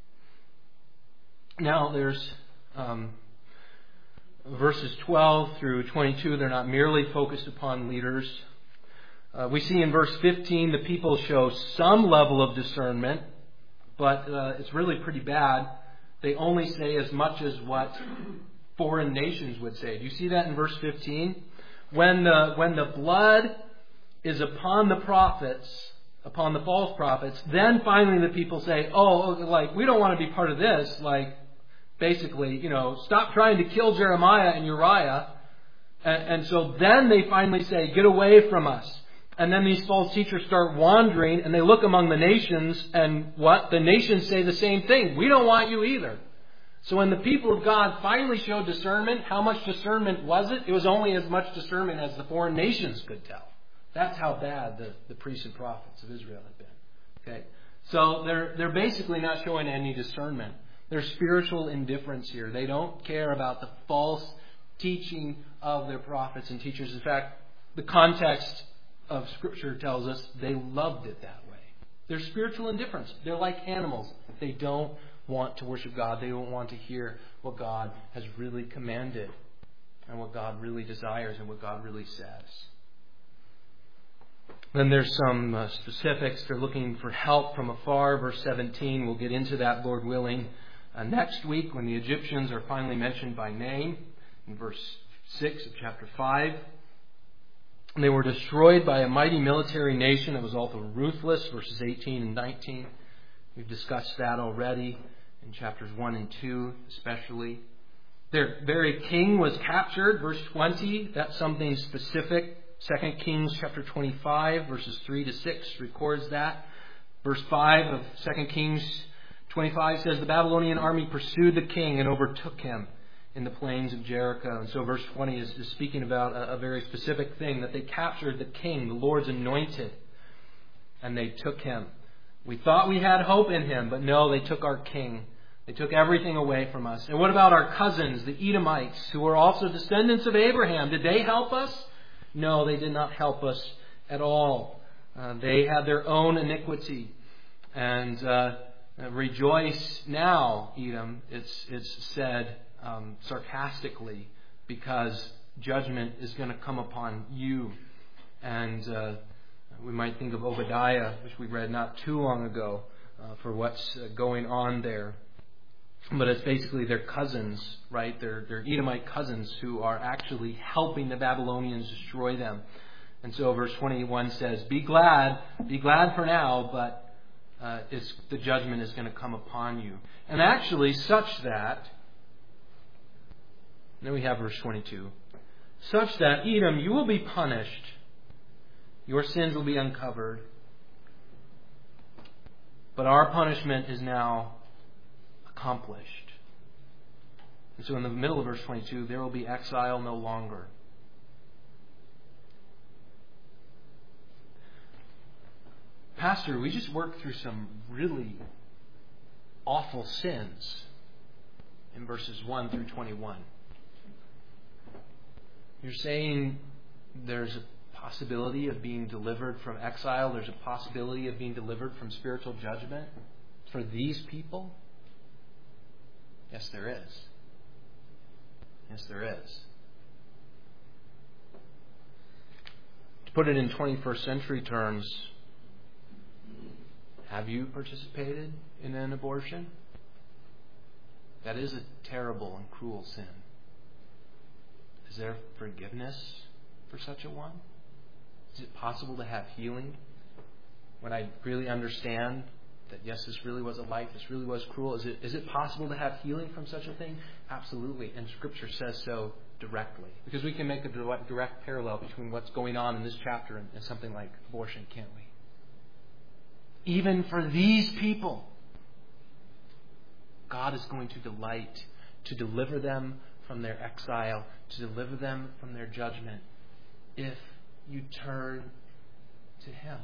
Now there's um, verses twelve through twenty-two. They're not merely focused upon leaders. Uh, we see in verse fifteen the people show some level of discernment, but uh, it's really pretty bad. They only say as much as what foreign nations would say. Do you see that in verse fifteen? When the when the blood is upon the prophets, upon the false prophets, then finally the people say, oh, like, we don't want to be part of this. Like, basically, you know, stop trying to kill Jeremiah and Uriah. And, and so then they finally say, get away from us. And then these false teachers start wandering, and they look among the nations, and what? The nations say the same thing. We don't want you either. So when the people of God finally showed discernment, how much discernment was it? It was only as much discernment as the foreign nations could tell. That's how bad the, the priests and prophets of Israel had been. Okay, so they're they're basically not showing any discernment. There's spiritual indifference here. They don't care about the false teaching of their prophets and teachers. In fact, the context of Scripture tells us they loved it that way. There's spiritual indifference. They're like animals. They don't want to worship God. They don't want to hear what God has really commanded and what God really desires and what God really says. Then there's some uh, specifics. They're looking for help from afar. Verse seventeen, we'll get into that, Lord willing, uh, next week when the Egyptians are finally mentioned by name in verse six of chapter five. And they were destroyed by a mighty military nation that was also ruthless, verses eighteen and nineteen. We've discussed that already in chapters one and two especially. Their very king was captured, verse twenty. That's something specific. Second Kings chapter twenty-five, verses three to six records that. Verse five of Second Kings twenty-five says, the Babylonian army pursued the king and overtook him in the plains of Jericho. And so verse twenty is, is speaking about a, a very specific thing, that they captured the king, the Lord's anointed, and they took him. We thought we had hope in him, but no, they took our king. They took everything away from us. And what about our cousins, the Edomites, who were also descendants of Abraham? Did they help us? No, they did not help us at all. Uh, they had their own iniquity. And uh, rejoice now, Edom, it's, it's said um, sarcastically, because judgment is going to come upon you. And uh, we might think of Obadiah, which we read not too long ago, uh, for what's uh, going on there. But it's basically their cousins, right? Their, their Edomite cousins who are actually helping the Babylonians destroy them. And so verse twenty-one says, be glad, be glad for now, but uh, it's, the judgment is going to come upon you. And actually such that And then we have verse twenty-two. Such that, Edom, you will be punished. Your sins will be uncovered. But our punishment is now accomplished. And so in the middle of verse twenty-two, there will be exile no longer. Pastor, we just worked through some really awful sins in verses one through twenty-one. You're saying there's a possibility of being delivered from exile. There's a possibility of being delivered from spiritual judgment for these people? Yes, there is. Yes, there is. To put it in twenty-first century terms, have you participated in an abortion? That is a terrible and cruel sin. Is there forgiveness for such a one? Is it possible to have healing when I really understand that, yes, this really was a life, this really was cruel? Is it, is it possible to have healing from such a thing? Absolutely. And Scripture says so directly. Because we can make a direct, direct parallel between what's going on in this chapter and, and something like abortion, can't we? Even for these people, God is going to delight to deliver them from their exile, to deliver them from their judgment, if you turn to Him.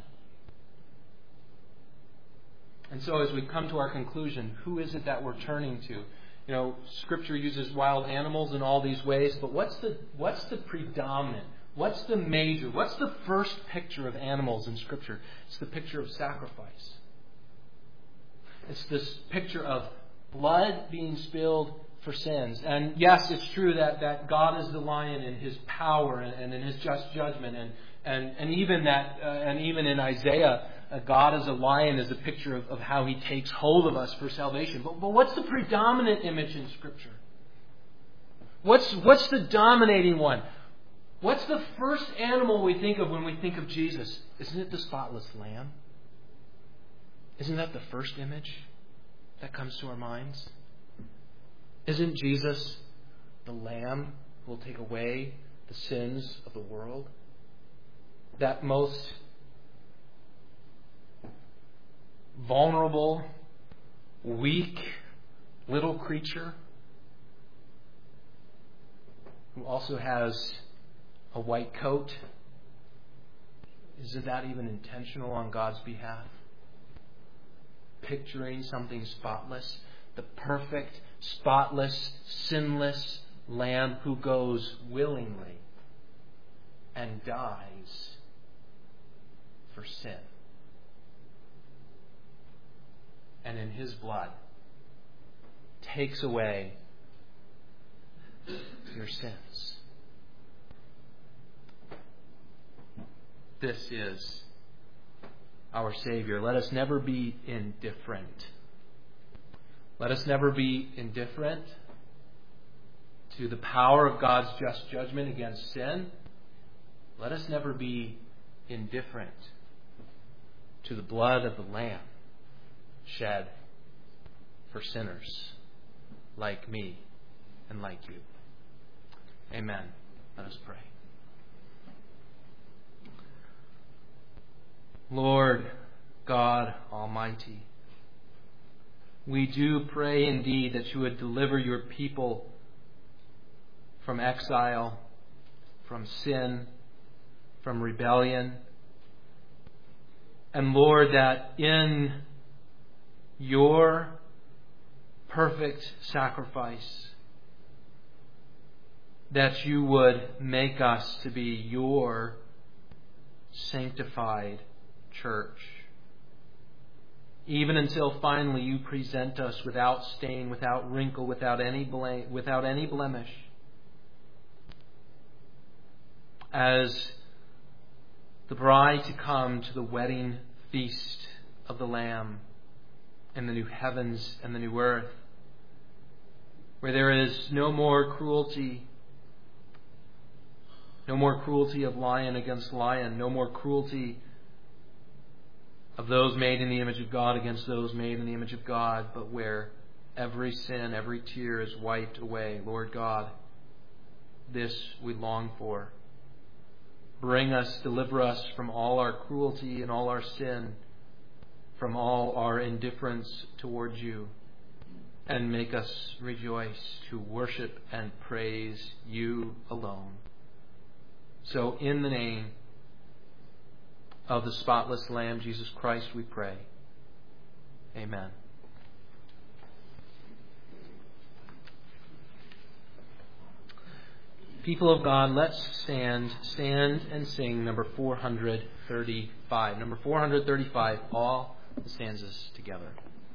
And so as we come to our conclusion, who is it that we're turning to? You know, Scripture uses wild animals in all these ways, but what's the what's the predominant? What's the major? What's the first picture of animals in Scripture? It's the picture of sacrifice. It's this picture of blood being spilled for sins. And yes, it's true that, that God is the lion in His power and, and in His just judgment, and and and even that uh, and even in Isaiah, uh, God as a lion is a picture of, of how He takes hold of us for salvation. But but what's the predominant image in Scripture? What's what's the dominating one? What's the first animal we think of when we think of Jesus? Isn't it the spotless lamb? Isn't that the first image that comes to our minds? Isn't Jesus the Lamb who will take away the sins of the world? That most vulnerable, weak little creature who also has a white coat. Isn't that even intentional on God's behalf? Picturing something spotless, the perfect, spotless, sinless Lamb who goes willingly and dies for sin. And in His blood takes away your sins. This is our Savior. Let us never be indifferent. Let us never be indifferent to the power of God's just judgment against sin. Let us never be indifferent to the blood of the Lamb shed for sinners like me and like you. Amen. Let us pray. Lord God Almighty, we do pray indeed that You would deliver Your people from exile, from sin, from rebellion. And Lord, that in Your perfect sacrifice, that You would make us to be Your sanctified church, even until finally You present us without stain, without wrinkle, without any blame, without any blemish, as the bride to come to the wedding feast of the Lamb in the new heavens and the new earth, where there is no more cruelty, no more cruelty of lion against lion, no more cruelty of those made in the image of God against those made in the image of God, but where every sin, every tear is wiped away. Lord God, this we long for. Bring us, deliver us from all our cruelty and all our sin, from all our indifference towards you, and make us rejoice to worship and praise you alone. So in the name of the spotless Lamb, Jesus Christ, we pray. Amen. People of God, let's stand, stand and sing number four hundred thirty-five. Number four hundred thirty-five, all the stanzas together.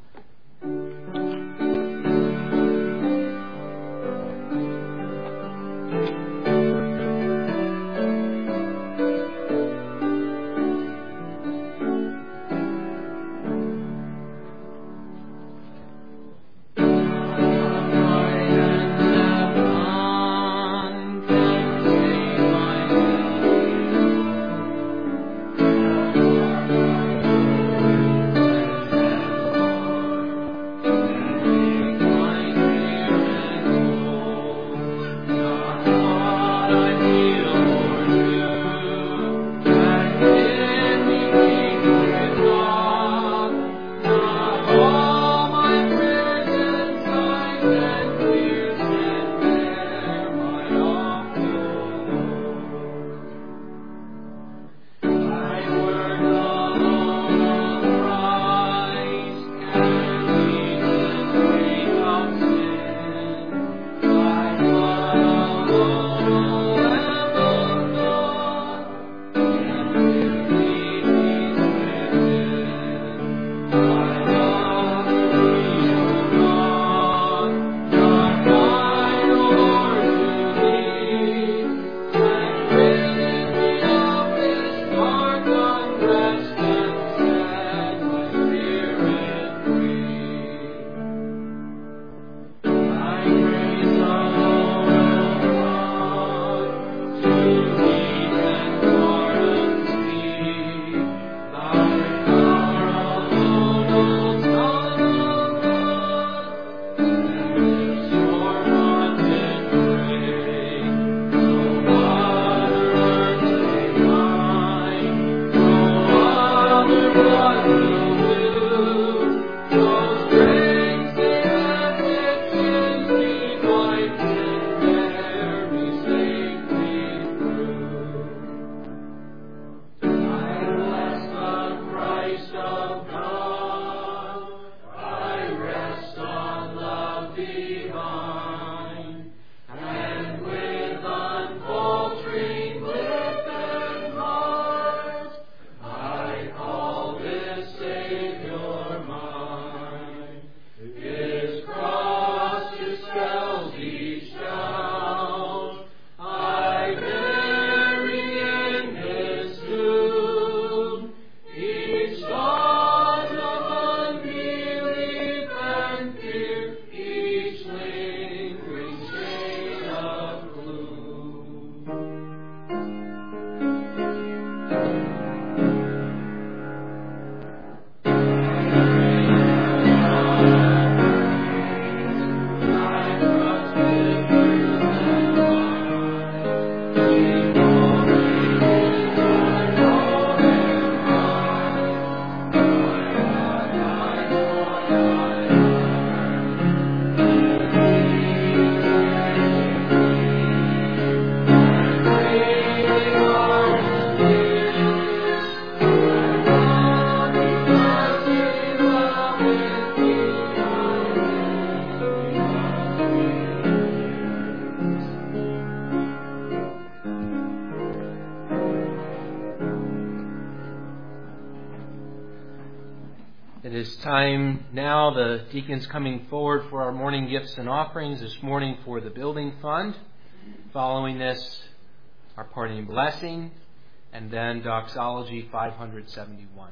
It is time now, the deacons coming forward for our morning gifts and offerings, this morning for the building fund. Following this, our parting blessing, and then doxology five hundred seventy-one.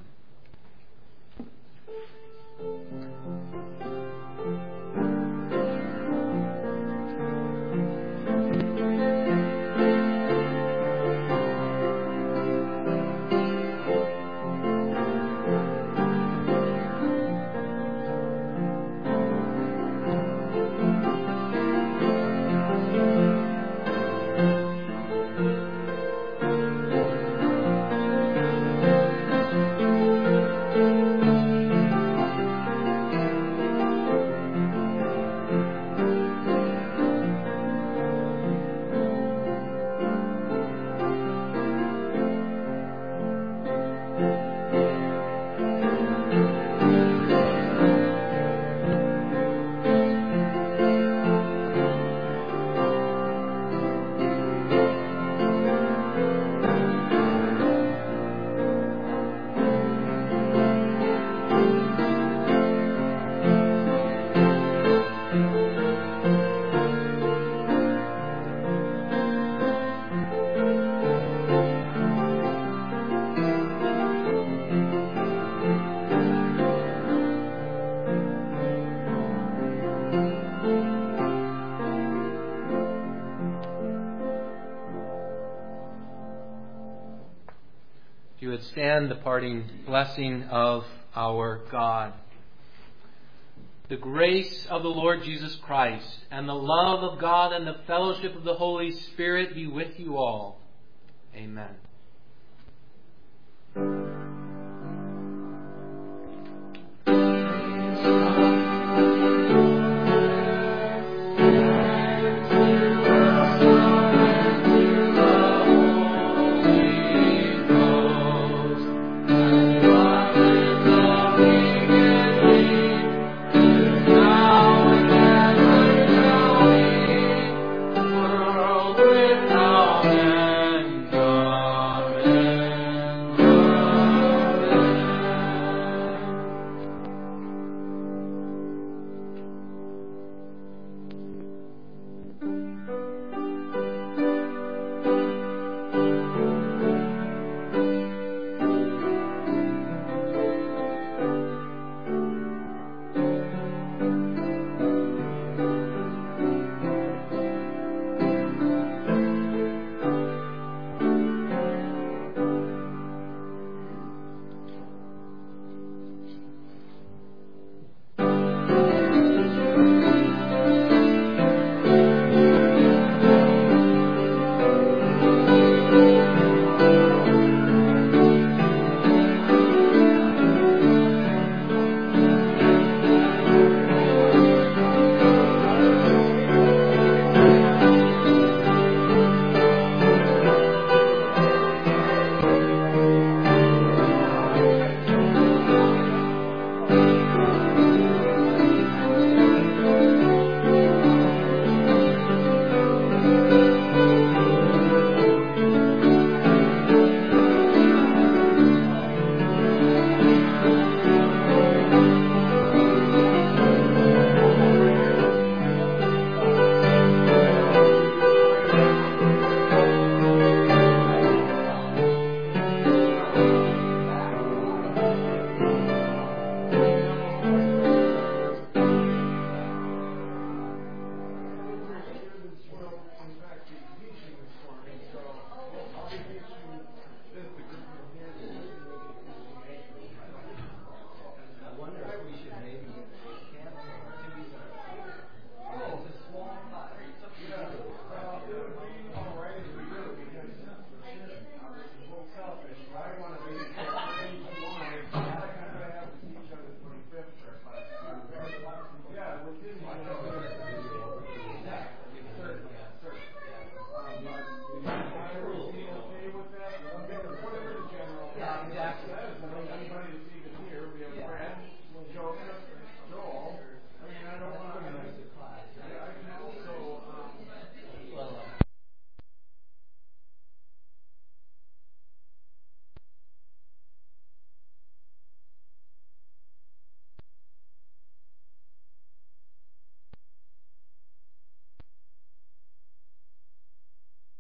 and the parting blessing of our God. The grace of the Lord Jesus Christ and the love of God and the fellowship of the Holy Spirit be with you all. Amen.